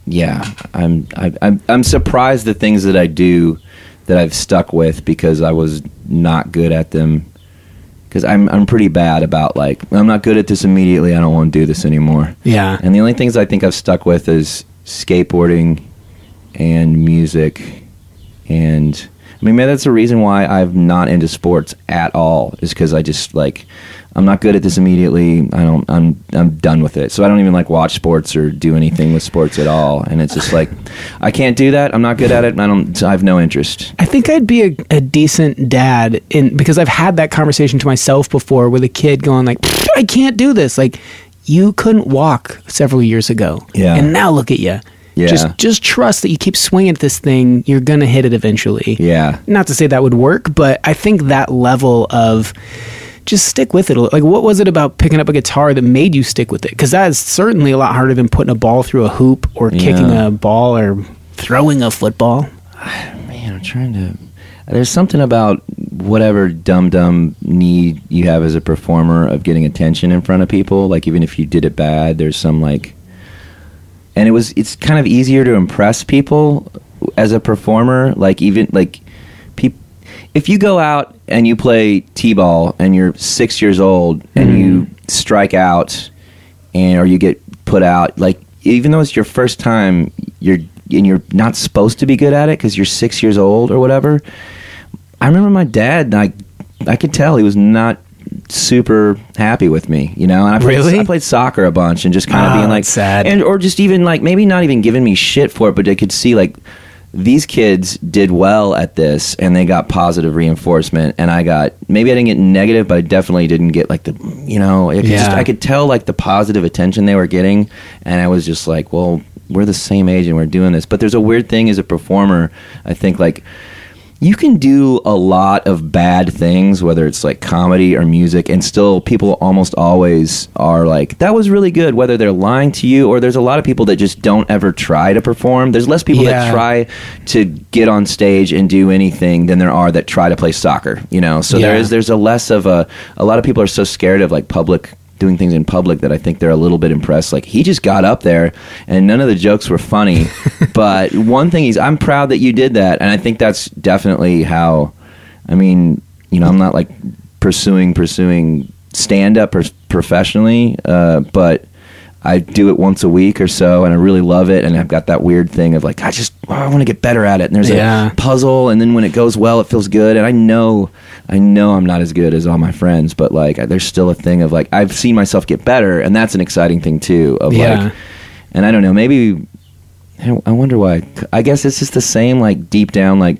yeah, I'm I, I'm I'm surprised the things that I do that I've stuck with because I was not good at them. Because I'm I'm pretty bad about like I'm not good at this immediately. I don't want to do this anymore. Yeah. And the only things I think I've stuck with is skateboarding and music, and I mean maybe that's the reason why I'm not into sports at all. Is because I just like I'm not good at this immediately. I don't. I'm I'm done with it. So I don't even like watch sports or do anything with sports at all. And it's just like I can't do that. I'm not good at it. I don't. I have no interest. I think I'd be a, a decent dad in because I've had that conversation to myself before with a kid going like, I can't do this. Like you couldn't walk several years ago, Yeah. and now look at you. Yeah. Just just trust that you keep swinging at this thing. You're gonna hit it eventually. Yeah. Not to say that would work, but I think that level of just stick with it. Like, what was it about picking up a guitar that made you stick with it? Because that is certainly a lot harder than putting a ball through a hoop or Yeah. kicking a ball or throwing a football. Man, I'm trying to. There's something about whatever dumb dumb need you have as a performer of getting attention in front of people. Like even if you did it bad, there's some like. And it was. It's kind of easier to impress people as a performer. Like even like, people. If you go out and you play t-ball and you're six years old and Mm. you strike out, and or you get put out, like even though it's your first time, you're and you're not supposed to be good at it because you're six years old or whatever. I remember my dad. I I could tell he was not super happy with me, you know. And I played, Really? I played soccer a bunch and just kind of Oh, being like that's sad. and or just even like maybe not even giving me shit for it, but I could see like. These kids did well at this, and they got positive reinforcement, and I got maybe I didn't get negative, but I definitely didn't get like the you know I could, Yeah. just, I could tell like the positive attention they were getting, and I was just like, well, we're the same age and we're doing this. But there's a weird thing as a performer, I think like. You can do a lot of bad things, whether it's like comedy or music, and still people almost always are like, that was really good, whether they're lying to you or there's a lot of people that just don't ever try to perform. There's less people Yeah. that try to get on stage and do anything than there are that try to play soccer, you know? So there Yeah. is, there's a less of a, a lot of people are so scared of like public doing things in public that I think they're a little bit impressed. Like he just got up there and none of the jokes were funny. But one thing is, I'm proud that you did that. And I think that's definitely how, I mean, you know, I'm not like pursuing, pursuing stand up pr- professionally. Uh, but I do it once a week or so, and I really love it. And I've got that weird thing of like, I just, oh, I want to get better at it. And there's Yeah. a puzzle, and then when it goes well, it feels good. And I know, I know I'm not as good as all my friends, but like, there's still a thing of like, I've seen myself get better, and that's an exciting thing too. Of Yeah. like, and I don't know, maybe, I wonder why. I guess it's just the same, like deep down, like.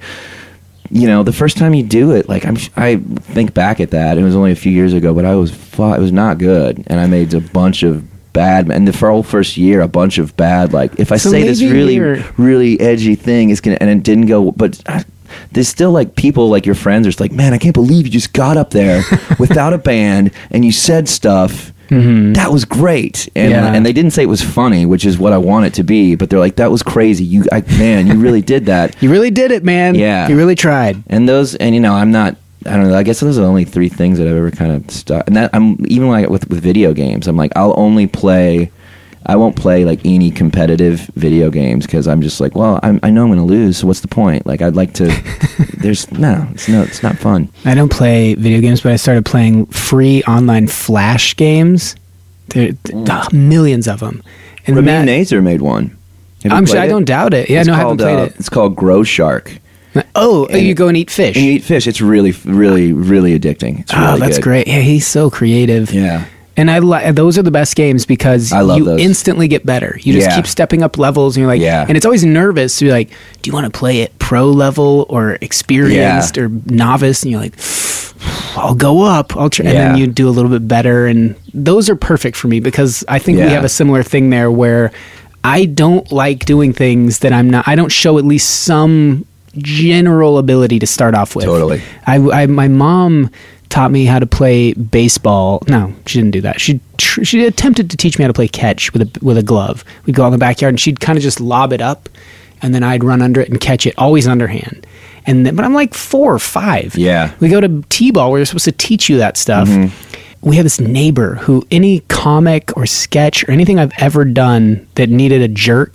You know, the first time you do it, like I'm, I think back at that. It was only a few years ago, but I was, fu- it was not good, and I made a bunch of bad. And the whole first year, a bunch of bad. Like if I So say this maybe really, you're- really edgy thing, it's gonna, and it didn't go. But I, there's still like people, like your friends, are just like, man, I can't believe you just got up there without a band and you said stuff. Mm-hmm. That was great, and Yeah. and they didn't say it was funny, which is what I want it to be. But they're like, that was crazy. You, I, man, you really did that. You really did it, man. Yeah. You really tried. And those, and you know, I'm not. I don't know. I guess those are the only three things that I've ever kind of stuck. And that I'm even like with with video games. I'm like, I'll only play. I won't play like any competitive video games because I'm just like, well, I'm, I know I'm going to lose. So what's the point? Like, I'd like to. There's no. It's no. It's not fun. I don't play video games, but I started playing free online Flash games. There are millions of them. And Ramin that- Nazer made one. Have you I'm sure played I it? don't doubt it. Yeah, It's no, I haven't called, played uh, it. It's called Grow Shark. Oh, and you it- go and eat fish. And you eat fish. It's really, really, really addicting. It's really Oh, that's good. great. Yeah, he's so creative. Yeah. And I li- those are the best games because I love you those. instantly get better. You just Yeah. keep stepping up levels, and you're like, Yeah. and it's always nervous to be like, do you want to play it pro level or experienced Yeah. or novice? And you're like, I'll go up. I'll try. And Yeah. then you do a little bit better. And those are perfect for me because I think we Yeah. have a similar thing there where I don't like doing things that I'm not, I don't show at least some general ability to start off with. Totally. I, I my mom taught me how to play baseball. No, she didn't do that. She tr- she attempted to teach me how to play catch with a with a glove. We'd go out in the backyard and she'd kind of just lob it up, and then I'd run under it and catch it, always underhand. And then, but I'm like four or five. Yeah. We go to t-ball where they're supposed to teach you that stuff. We have this neighbor who any comic or sketch or anything I've ever done that needed a jerk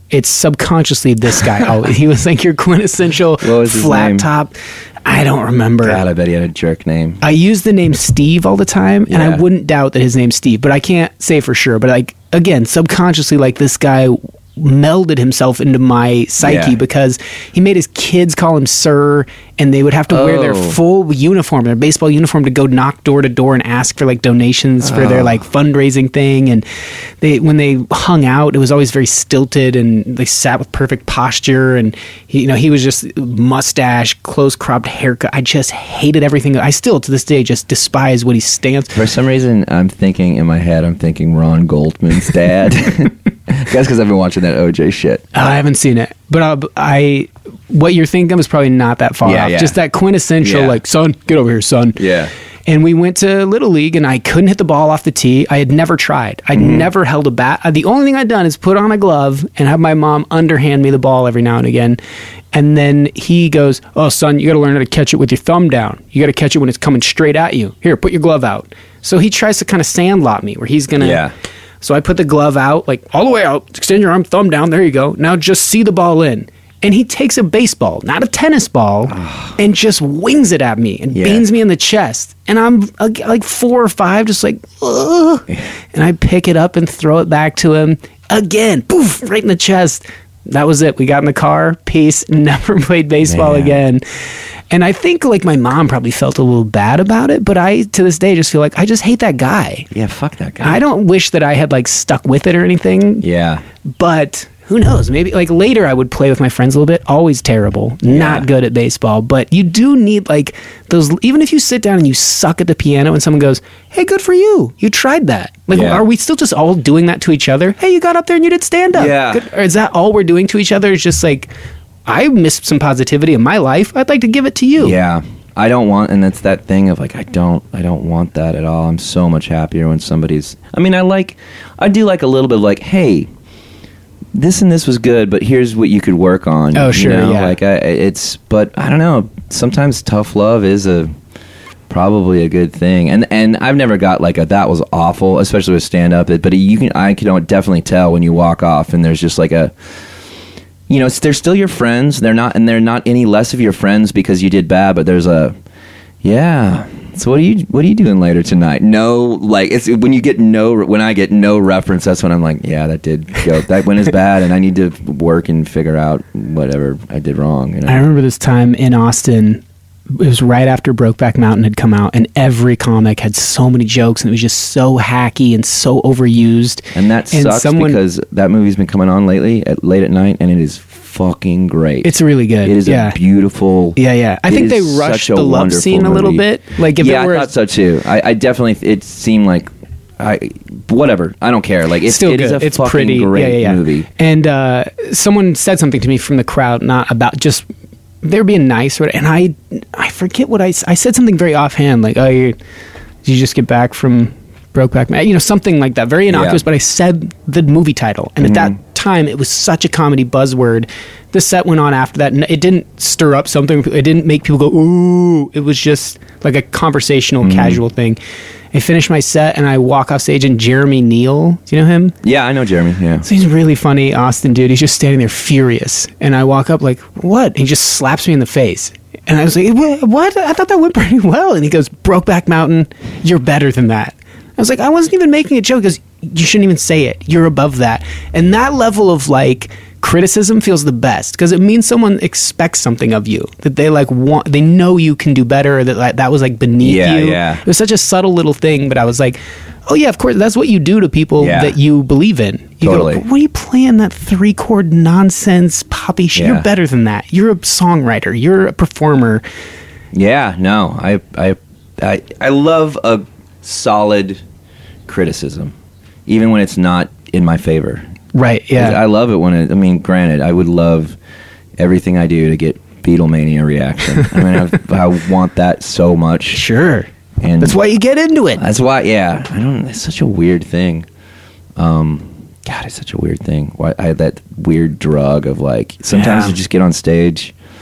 it's subconsciously this guy. Oh, he was like your quintessential What was his flat name? top. I don't remember. God, I bet he had a jerk name. I use the name Steve all the time, and Yeah. I wouldn't doubt that his name's Steve, but I can't say for sure. But like again, subconsciously, like this guy melded himself into my psyche Yeah. because he made his kids call him sir, and they would have to wear their Oh. full uniform, their baseball uniform, to go knock door to door and ask for like donations for their like fundraising thing. And they, when they hung out, it was always very stilted, and they sat with perfect posture. And he, you know, he was just mustache, close cropped haircut. I just hated everything. I still to this day just despise what he stands. For some reason, I'm thinking in my head, I'm thinking Ron Goldman's dad. That's because I've been watching that O J shit. I haven't seen it, but uh, I, what you're thinking of is probably not that far Yeah, off. yeah. Just that quintessential, Yeah. like, son, get over here, son. Yeah. And we went to Little League, and I couldn't hit the ball off the tee. I had never tried. I'd Mm-hmm. never held a bat. Uh, The only thing I'd done is put on a glove and have my mom underhand me the ball every now and again. And then he goes, "Oh, son, you got to learn how to catch it with your thumb down. You got to catch it when it's coming straight at you. Here, put your glove out." So he tries to kind of sandlot me, where he's gonna. Yeah. So I put the glove out, like all the way out. Extend your arm, thumb down. There you go. Now just see the ball in. And he takes a baseball, not a tennis ball, and just wings it at me and Yeah. beans me in the chest. And I'm uh, like four or five, just like, ugh. And I pick it up and throw it back to him again, poof, right in the chest. That was it. We got in the car, peace, never played baseball Man. again. And I think like my mom probably felt a little bad about it, but I to this day just feel like I just hate that guy. Yeah, fuck that guy. I don't wish that I had like stuck with it or anything, Yeah. but who knows? Maybe like later I would play with my friends a little bit. Always terrible, not good at baseball. But you do need like those. Even if you sit down and you suck at the piano, and someone goes, "Hey, good for you, you tried that." Like, Yeah. are we still just all doing that to each other? Hey, you got up there and you did stand up. Yeah. Good. Or is that all we're doing to each other? It's just like, I missed some positivity in my life. I'd like to give it to you. Yeah. I don't want, and it's that thing of like, I don't, I don't want that at all. I'm so much happier when somebody's, I mean, I like, I do like a little bit of like, hey, this and this was good, but here's what you could work on. Oh, you sure, know? yeah. Like, I, it's, but I don't know. Sometimes tough love is a, probably a good thing. And, and I've never got like a, that was awful, especially with stand up, but you can, I can definitely tell when you walk off and there's just like a, you know, it's, they're still your friends. They're not, and they're not any less of your friends because you did bad. But there's a, yeah. So what are you, what are you doing later tonight? No, like it's when you get no, when I get no reference, that's when I'm like, yeah, that did go, that went as bad, and I need to work and figure out whatever I did wrong. You know? I remember this time in Austin. It was right after Brokeback Mountain had come out, and every comic had so many jokes, and it was just so hacky and so overused. And that And sucks someone- because that movie's been coming on lately at late at night, and it is fucking great. It's really good. It is yeah. a beautiful. Yeah, yeah. I it think they is rushed such a the love wonderful scene a little movie. bit. Like if yeah, it were I thought so too. I, I definitely. It seemed like, I whatever. I don't care. Like it's still it good. is a It's fucking pretty. great yeah, yeah, yeah. movie. And uh, someone said something to me from the crowd, not about just they were being nice, or and I I forget what I s- I said something very offhand, like, "Oh, you, did you just get back from Brokeback Mountain?" You know, something like that, very innocuous. Yeah. But I said the movie title, and at that time, it was such a comedy buzzword. The set went on after that, and it didn't stir up something. It didn't make people go ooh. It was just like a conversational, casual thing. I finished my set, and I walk off stage, and Jeremy Neal, do you know him? Yeah, I know Jeremy. Yeah. So he's a really funny Austin dude. He's just standing there furious. And I walk up like, what? He just slaps me in the face. And I was like, "Wha- what? I thought that went pretty well. And he goes, Brokeback Mountain, you're better than that. I was like, I wasn't even making a joke because you shouldn't even say it. You're above that. And that level of like criticism feels the best because it means someone expects something of you, that they like want, they know you can do better, or that like, that was like beneath Yeah, you. yeah. It was such a subtle little thing, but I was like, oh yeah, of course, that's what you do to people Yeah. that you believe in. You Totally. go, what are you playing that three chord nonsense poppy shit? Yeah. You're better than that. You're a songwriter. You're a performer. Yeah. No, I I I I love a solid criticism, even when it's not in my favor. Right. Yeah. I love it when it, I mean, granted, I would love everything I do to get Beatlemania reaction. I mean, I, I want that so much. sure. And That's why you get into it. That's why, yeah. I don't. It's such a weird thing. Um, God, it's such a weird thing. Why I had that weird drug of like. Sometimes Yeah. you just get on stage,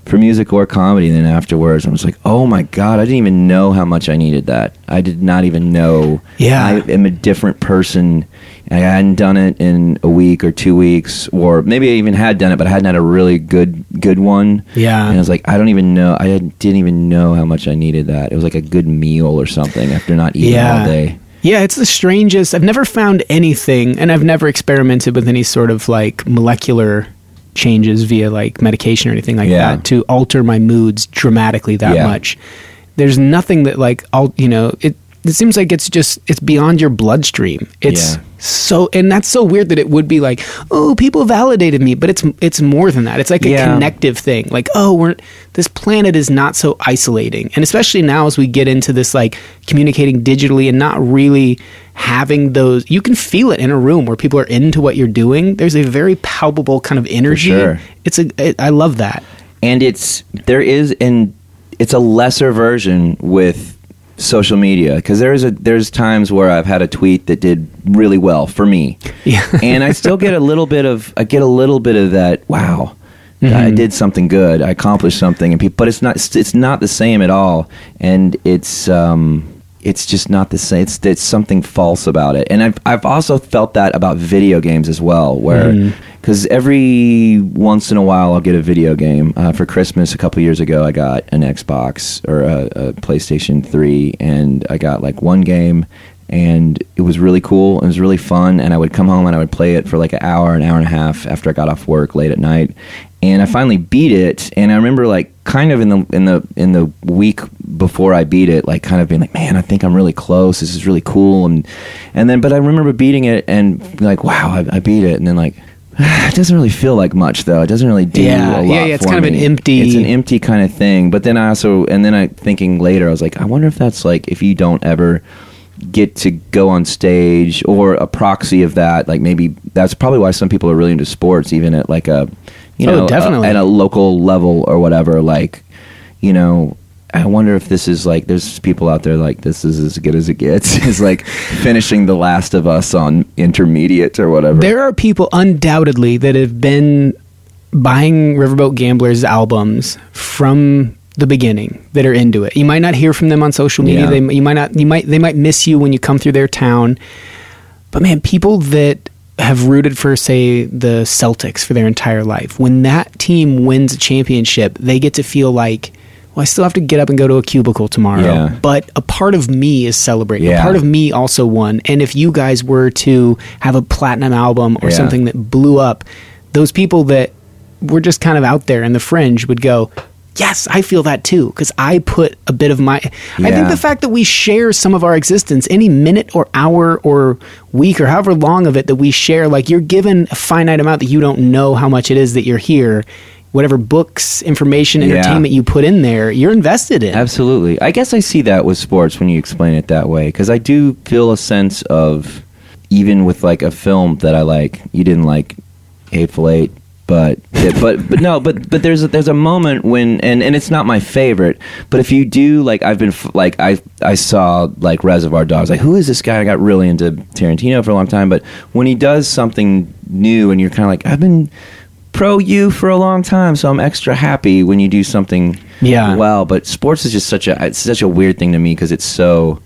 for music or comedy. And then afterwards, I was like, oh my God, I didn't even know how much I needed that. I did not even know. Yeah. I am a different person. I hadn't done it in a week or two weeks, or maybe I even had done it, but I hadn't had a really good good one. Yeah. And I was like, I don't even know. I didn't even know how much I needed that. It was like a good meal or something after not eating Yeah. all day. Yeah, it's the strangest. I've never found anything, and I've never experimented with any sort of like molecular changes via like medication or anything like Yeah. that to alter my moods dramatically that Yeah. much. There's nothing that like, I'll, you know, it, it seems like it's just, it's beyond your bloodstream. It's Yeah. so, and that's so weird that it would be like, oh, people validated me, but it's, it's more than that. It's like a Yeah. connective thing. Like, oh, we're, this planet is not so isolating. And especially now as we get into this, like communicating digitally and not really having those, you can feel it in a room where people are into what you're doing. There's a very palpable kind of energy. sure. It's a, it, I love that. And it's, there is, and it's a lesser version with social media, because there's a there's times where I've had a tweet that did really well for me, Yeah. and I still get a little bit of I get a little bit of that. Wow, Mm-hmm. I did something good. I accomplished something, and people, but it's not it's not the same at all, and it's um it's just not the same. It's it's something false about it, and I've I've also felt that about video games as well, where. Because every once in a while I'll get a video game. Uh, for Christmas a couple years ago, I got an Xbox or a, a PlayStation three, and I got like one game, and it was really cool. It was really fun, and I would come home and I would play it for like an hour, an hour and a half after I got off work late at night. And I finally beat it, and I remember like kind of in the in the in the week before I beat it, like kind of being like, man, I think I'm really close. This is really cool, and and then but I remember beating it and being like, wow, I, I beat it, and then like. It doesn't really feel like much, though. It doesn't really do Yeah, a lot yeah, yeah, it's for kind of me. an empty- It's an empty kind of thing. But then I also, and then I thinking later, I was like, I wonder if that's like if you don't ever get to go on stage or a proxy of that. Like maybe that's probably why some people are really into sports, even at like a, you Oh, know, definitely. a, at a local level or whatever. Like, you know. I wonder if this is like, there's people out there like, this is as good as it gets. It's like finishing The Last of Us on intermediate or whatever. There are people undoubtedly that have been buying Riverboat Gamblers albums from the beginning that are into it. You might not hear from them on social media. Yeah. They you might not you might they might miss you when you come through their town. But man, people that have rooted for, say, the Celtics for their entire life, when that team wins a championship, they get to feel like, well, I still have to get up and go to a cubicle tomorrow, Yeah. but a part of me is celebrating. Yeah. A part of me also won. And if you guys were to have a platinum album or Yeah. something that blew up, those people that were just kind of out there in the fringe would go, yes, I feel that too, because I put a bit of my... I think Yeah. the fact that we share some of our existence, any minute or hour or week or however long of it that we share, like you're given a finite amount that you don't know how much it is that you're here. Whatever books, information, Yeah. entertainment you put in there, you're invested in. Absolutely. I guess I see that with sports when you explain it that way, because I do feel a sense of, even with like a film that I like, you didn't like Hateful Eight, but it, but but no, but but there's a, there's a moment when, and, and it's not my favorite, but if you do, like I've been f- like I I saw like Reservoir Dogs, like who is this guy? I got really into Tarantino for a long time, but when he does something new, and you're kind of like, I've been pro you for a long time, so I'm extra happy when you do something Yeah. well. But sports is just such a it's such a weird thing to me, because it's so,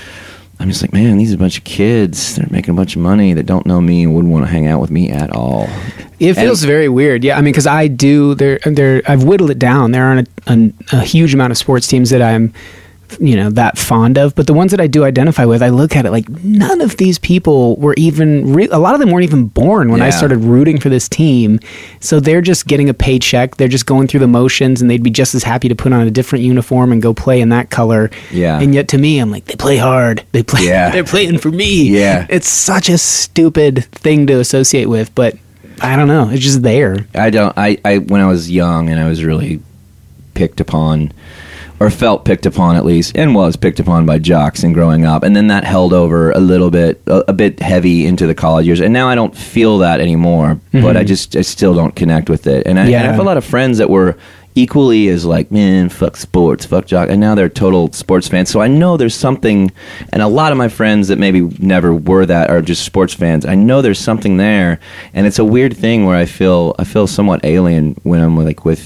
I'm just like, man, these are a bunch of kids, they're making a bunch of money that don't know me and wouldn't want to hang out with me at all. It feels And- very weird. Yeah, I mean, because I do. There, there. I've whittled it down. There aren't a, a, a huge amount of sports teams that I'm, you know, that fond of. But the ones that I do identify with, I look at it like none of these people were even. Re- a lot of them weren't even born when I Yeah. started rooting for this team. So they're just getting a paycheck. They're just going through the motions, and they'd be just as happy to put on a different uniform and go play in that color. Yeah. And yet, to me, I'm like, they play hard. They play. Yeah. They're playing for me. Yeah. It's such a stupid thing to associate with, but. I don't know. It's just there. I don't. I, I when I was young and I was really picked upon, or felt picked upon at least, and was picked upon by jocks and growing up, and then that held over a little bit, a, a bit heavy into the college years, and now I don't feel that anymore. But I just, I still don't connect with it, and I, Yeah. and I have a lot of friends that were equally as like, man, fuck sports, fuck jock, and now they're total sports fans. So I know there's something, and a lot of my friends that maybe never were that are just sports fans. I know there's something there, and it's a weird thing where I feel I feel somewhat alien when I'm like with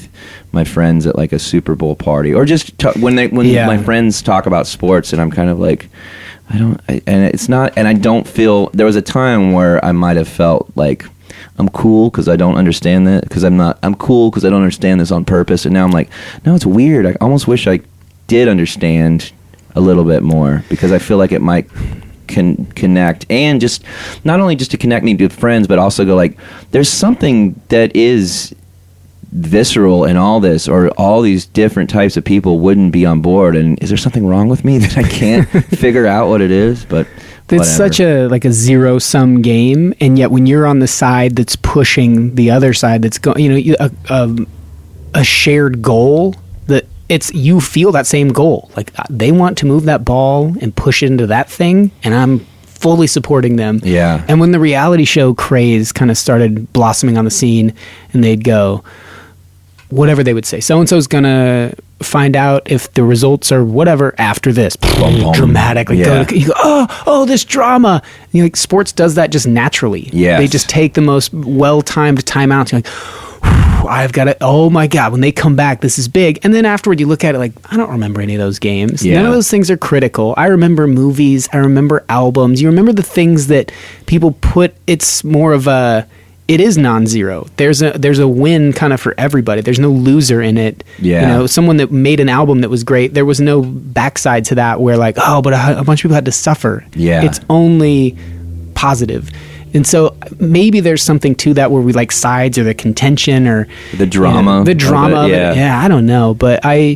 my friends at like a Super Bowl party, or just t- when they when Yeah. my friends talk about sports, and I'm kind of like, I don't, I, and it's not, and I don't feel. There was a time where I might have felt like I'm cool because I don't understand that, because I'm not. I'm cool because I don't understand this on purpose, and now I'm like, no, it's weird. I almost wish I did understand a little bit more, because I feel like it might can connect, and just not only just to connect me to friends, but also go like, there's something that is visceral in all this, or all these different types of people wouldn't be on board, and is there something wrong with me that I can't figure out what it is? But It's whatever. such a like a zero sum game, and yet when you're on the side that's pushing the other side, that's going, you know, you- a, a a shared goal, that it's you feel that same goal. Like uh, they want to move that ball and push it into that thing, and I'm fully supporting them. Yeah. And when the reality show craze kind of started blossoming on the scene, and they'd go, whatever they would say, so and so's gonna find out if the results are whatever after this, boom. dramatically. Yeah. Go, you go, oh, oh, this drama. And you're like, sports does that just naturally. Yes. They just take the most well-timed timeouts. You're like, whew, I've got to, oh my God, when they come back, this is big. And then afterward, you look at it like, I don't remember any of those games. Yeah. None of those things are critical. I remember movies. I remember albums. You remember the things that people put, it's more of a, it is non-zero. There's a there's a win kind of for everybody. There's no loser in it. Yeah. You know, someone that made an album that was great, there was no backside to that where like, oh, but a, a bunch of people had to suffer. Yeah. It's only positive. And so maybe there's something to that where we like sides or the contention or The drama you know, the of drama it, of it. yeah. Yeah, I don't know, but I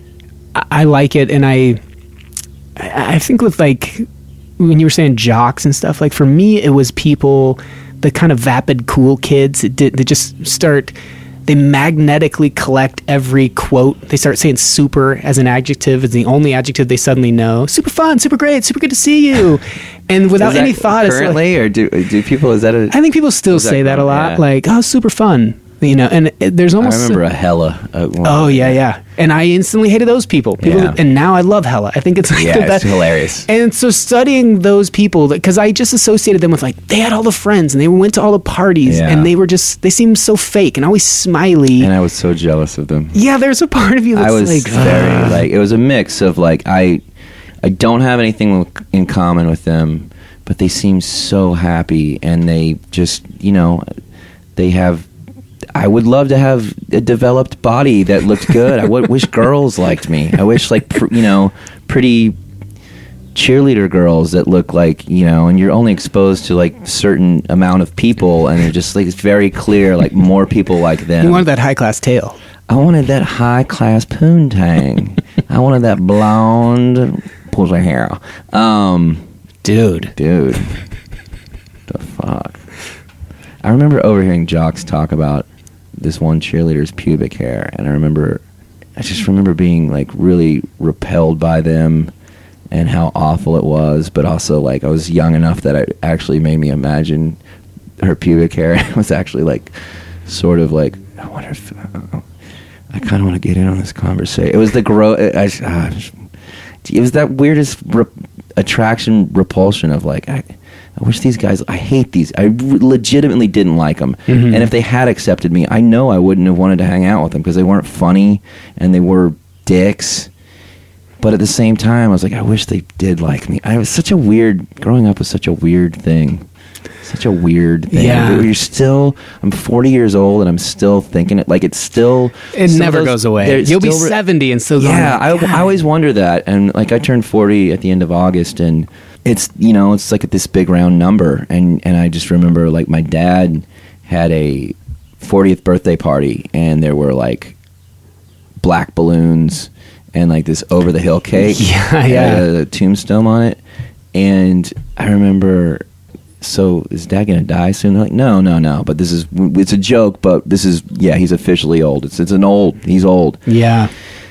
I I like it, and I I I think with like when you were saying jocks and stuff, like for me it was people, the kind of vapid cool kids that, did, that just start, they magnetically collect every quote. They start saying super as an adjective, as the only adjective they suddenly know. Super fun, super great, super good to see you. And without Is that any thought, it's like, currently, or do do people? Is that a? I think people still Was that say that a going- lot, yeah. like, oh, super fun. You know, and it, there's I almost remember a hella. Uh, one- Oh yeah, yeah. And I instantly hated those people. people Yeah. And now I love Hella. I think it's like Yeah, that, it's hilarious. And so studying those people, because I just associated them with like they had all the friends and they went to all the parties Yeah. and they were just they seemed so fake and always smiley. And I was so jealous of them. Yeah, there's a part of you that's I was like very "Ugh." like it was a mix of like I I don't have anything in common with them, but they seem so happy, and they just, you know, they have. I would love to have a developed body that looked good. I w- wish girls liked me. I wish like pr- you know, pretty cheerleader girls that look like, you know, and you're only exposed to like certain amount of people, and they're just like it's very clear like more people like them. You wanted that high class tail. I wanted that high class poontang. I wanted that blonde pussy hair. Um, Dude. dude, the fuck. I remember overhearing jocks talk about this one cheerleader's pubic hair, and I remember, I just remember being like really repelled by them and how awful it was. But also, like, I was young enough that it actually made me imagine her pubic hair. It was actually like, sort of like, I wonder if. Uh, I kind of want to get in on this conversation. It was the grow. I, I, uh, it was that weirdest re- attraction repulsion of like, I, I wish these guys. I hate these. I re- legitimately didn't like them. Mhm. And if they had accepted me, I know I wouldn't have wanted to hang out with them because they weren't funny and they were dicks. But at the same time, I was like, I wish they did like me. I was such a weird. Growing up was such a weird thing. Such a weird thing. Yeah. You're still. I'm forty years old and I'm still thinking it. Like it's still. It some of never those- goes away. there's You'll be still re- seventy and still going, Yeah, I, "God." I always wonder that. And like I turned forty at the end of August, and it's, you know, it's like this big round number. And and I just remember like my dad had a fortieth birthday party, and there were like black balloons and like this over the hill cake. Yeah, Had yeah. a, a tombstone on it. And I remember, so is dad gonna die soon? They're like, no, no, no. But this is, it's a joke. But this is, yeah, he's officially old. It's it's an old. He's old. Yeah.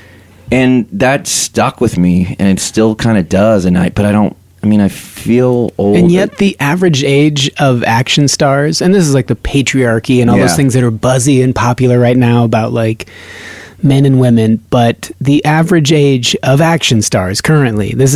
And that stuck with me, and it still kind of does. And I, but I don't. I mean, I feel old. And yet the average age of action stars, and this is like the patriarchy and all Yeah. those things that are buzzy and popular right now about like men and women, but the average age of action stars currently, this is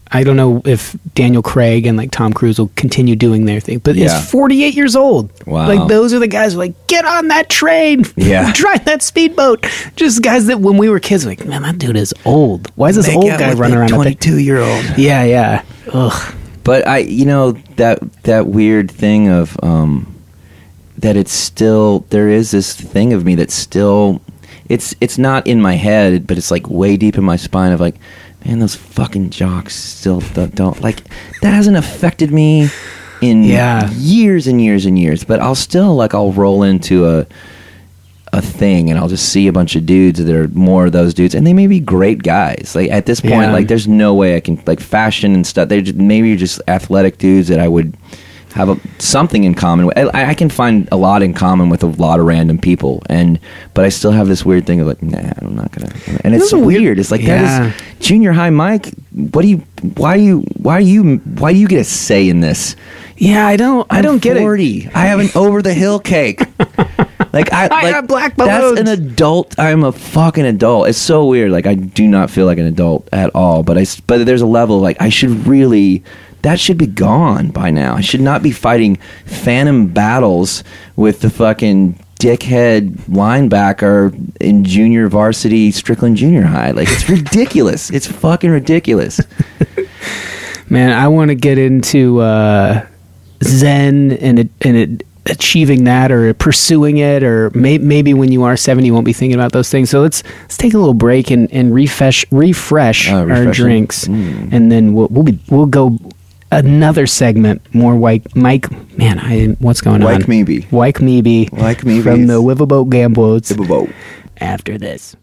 I don't know if Daniel Craig and like Tom Cruise will continue doing their thing, but Yeah. he's forty-eight years old. Wow. Like those are the guys who are like, get on that train. Yeah. Drive that speedboat. Just guys that when we were kids, like, man, that dude is old. Why is this Make old out guy with running a around? twenty-two-year-old. Yeah, yeah. Ugh. But I, you know, that that weird thing of um, that it's still, there is this thing of me that's still, it's it's not in my head, but it's like way deep in my spine of like, man, those fucking jocks still don't, don't like, that hasn't affected me in Yeah. years and years and years. But I'll still, like, I'll roll into a a thing and I'll just see a bunch of dudes that are more of those dudes, and they may be great guys. Like at this point, Yeah. like there's no way I can, like, fashion and stuff. They're just, maybe just athletic dudes that I would have a, something in common with. I, I can find a lot in common with a lot of random people, and but I still have this weird thing of like, nah, I'm not gonna. And it's This is weird. weird. It's like Yeah. that is junior high Mike. What do you? Why do you? Why do you? Why do you get a say in this? Yeah, I don't I I'm don't get it. forty. I have an over the hill cake. Like I, I like, have black that's balloons. an adult. I'm a fucking adult. It's so weird. Like I do not feel like an adult at all. But I, s- but there's a level of, like, I should really. That should be gone by now. I should not be fighting phantom battles with the fucking dickhead linebacker in junior varsity Strickland Junior High. Like, it's ridiculous. It's fucking ridiculous. Man, I want to get into uh, Zen and it, and it, achieving that or pursuing it, or may, maybe when you are seventy, you won't be thinking about those things. So let's let's take a little break and, and refresh refresh Uh, our refreshing. drinks, Mm. and then we'll we'll, be, we'll go another segment more. White Mike, man, I what's going on? Wyke Meeby. Wyke Meeby, Wyke Meebies. from the Wivaboat Gamblers. Wivaboat. After this.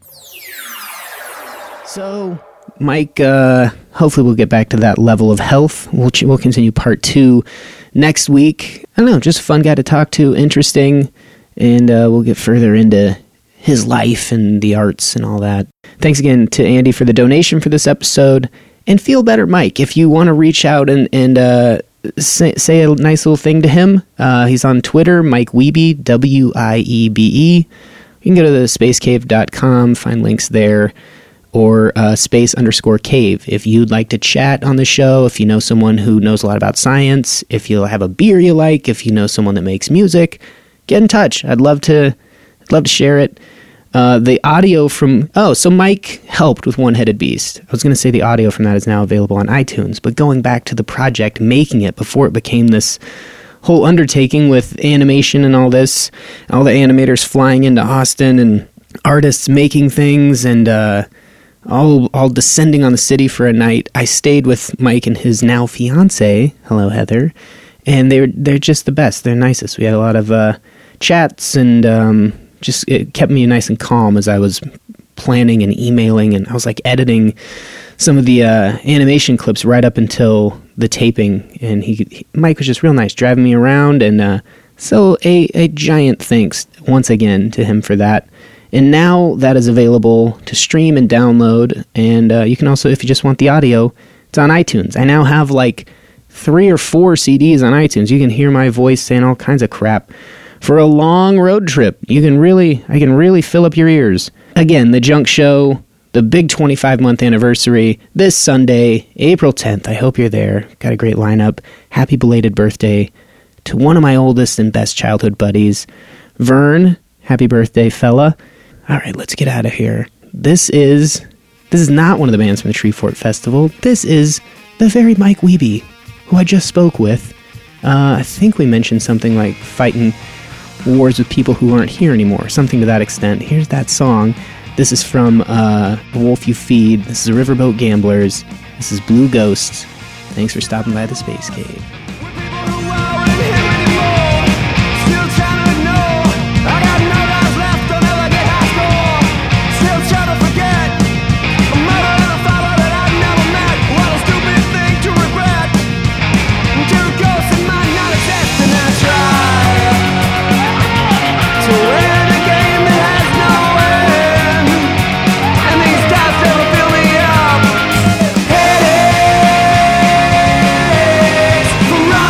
So, Mike, uh, hopefully we'll get back to that level of health. We'll ch- we'll continue part two next week. I don't know, just a fun guy to talk to, interesting, and uh, we'll get further into his life and the arts and all that. Thanks again to Andy for the donation for this episode. And Feel Better Mike, if you want to reach out and, and uh, say, say a nice little thing to him, uh, he's on Twitter, Mike Wiebe, W I E B E. You can go to the space cave dot com, find links there, or uh, space underscore cave. If you'd like to chat on the show, if you know someone who knows a lot about science, if you have a beer you like, if you know someone that makes music, get in touch. I'd love to, I'd love to share it. Uh, the audio from, oh, so Mike helped with One-Headed Beast. I was going to say the audio from that is now available on iTunes, but going back to the project, making it before it became this whole undertaking with animation and all this, all the animators flying into Austin and artists making things and uh, all all descending on the city for a night, I stayed with Mike and his now fiance, hello Heather, and they're they're just the best. They're nicest. We had a lot of uh, chats and um, just it kept me nice and calm as I was planning and emailing, and I was like editing some of the uh, animation clips right up until the taping, and he, he Mike was just real nice driving me around, and uh, so a, a giant thanks once again to him for that. And now that is available to stream and download, and uh, you can also, if you just want the audio, it's on iTunes. I now have like three or four C Ds on iTunes. You can hear my voice saying all kinds of crap for a long road trip. You can really, I can really fill up your ears. Again, the Junk Show, the big twenty-five month anniversary, this Sunday, April tenth. I hope you're there. Got a great lineup. Happy belated birthday to one of my oldest and best childhood buddies, Vern. Happy birthday, fella. All right, let's get out of here. This is, this is not one of the bands from the Treefort Festival. This is the very Mike Wiebe, who I just spoke with. Uh, I think we mentioned something like fighting wars with people who aren't here anymore, something to that extent. Here's that song. This is from uh, The Wolf You Feed. This is Riverboat Gamblers. This is Blue Ghosts. Thanks for stopping by the Space Cave. From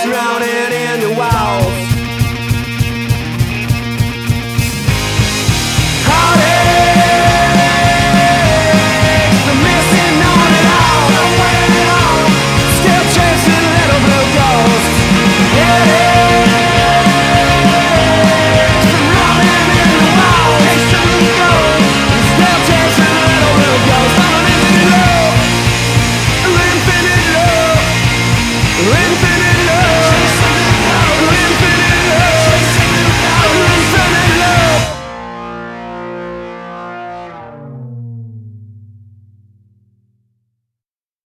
drowning in the wild.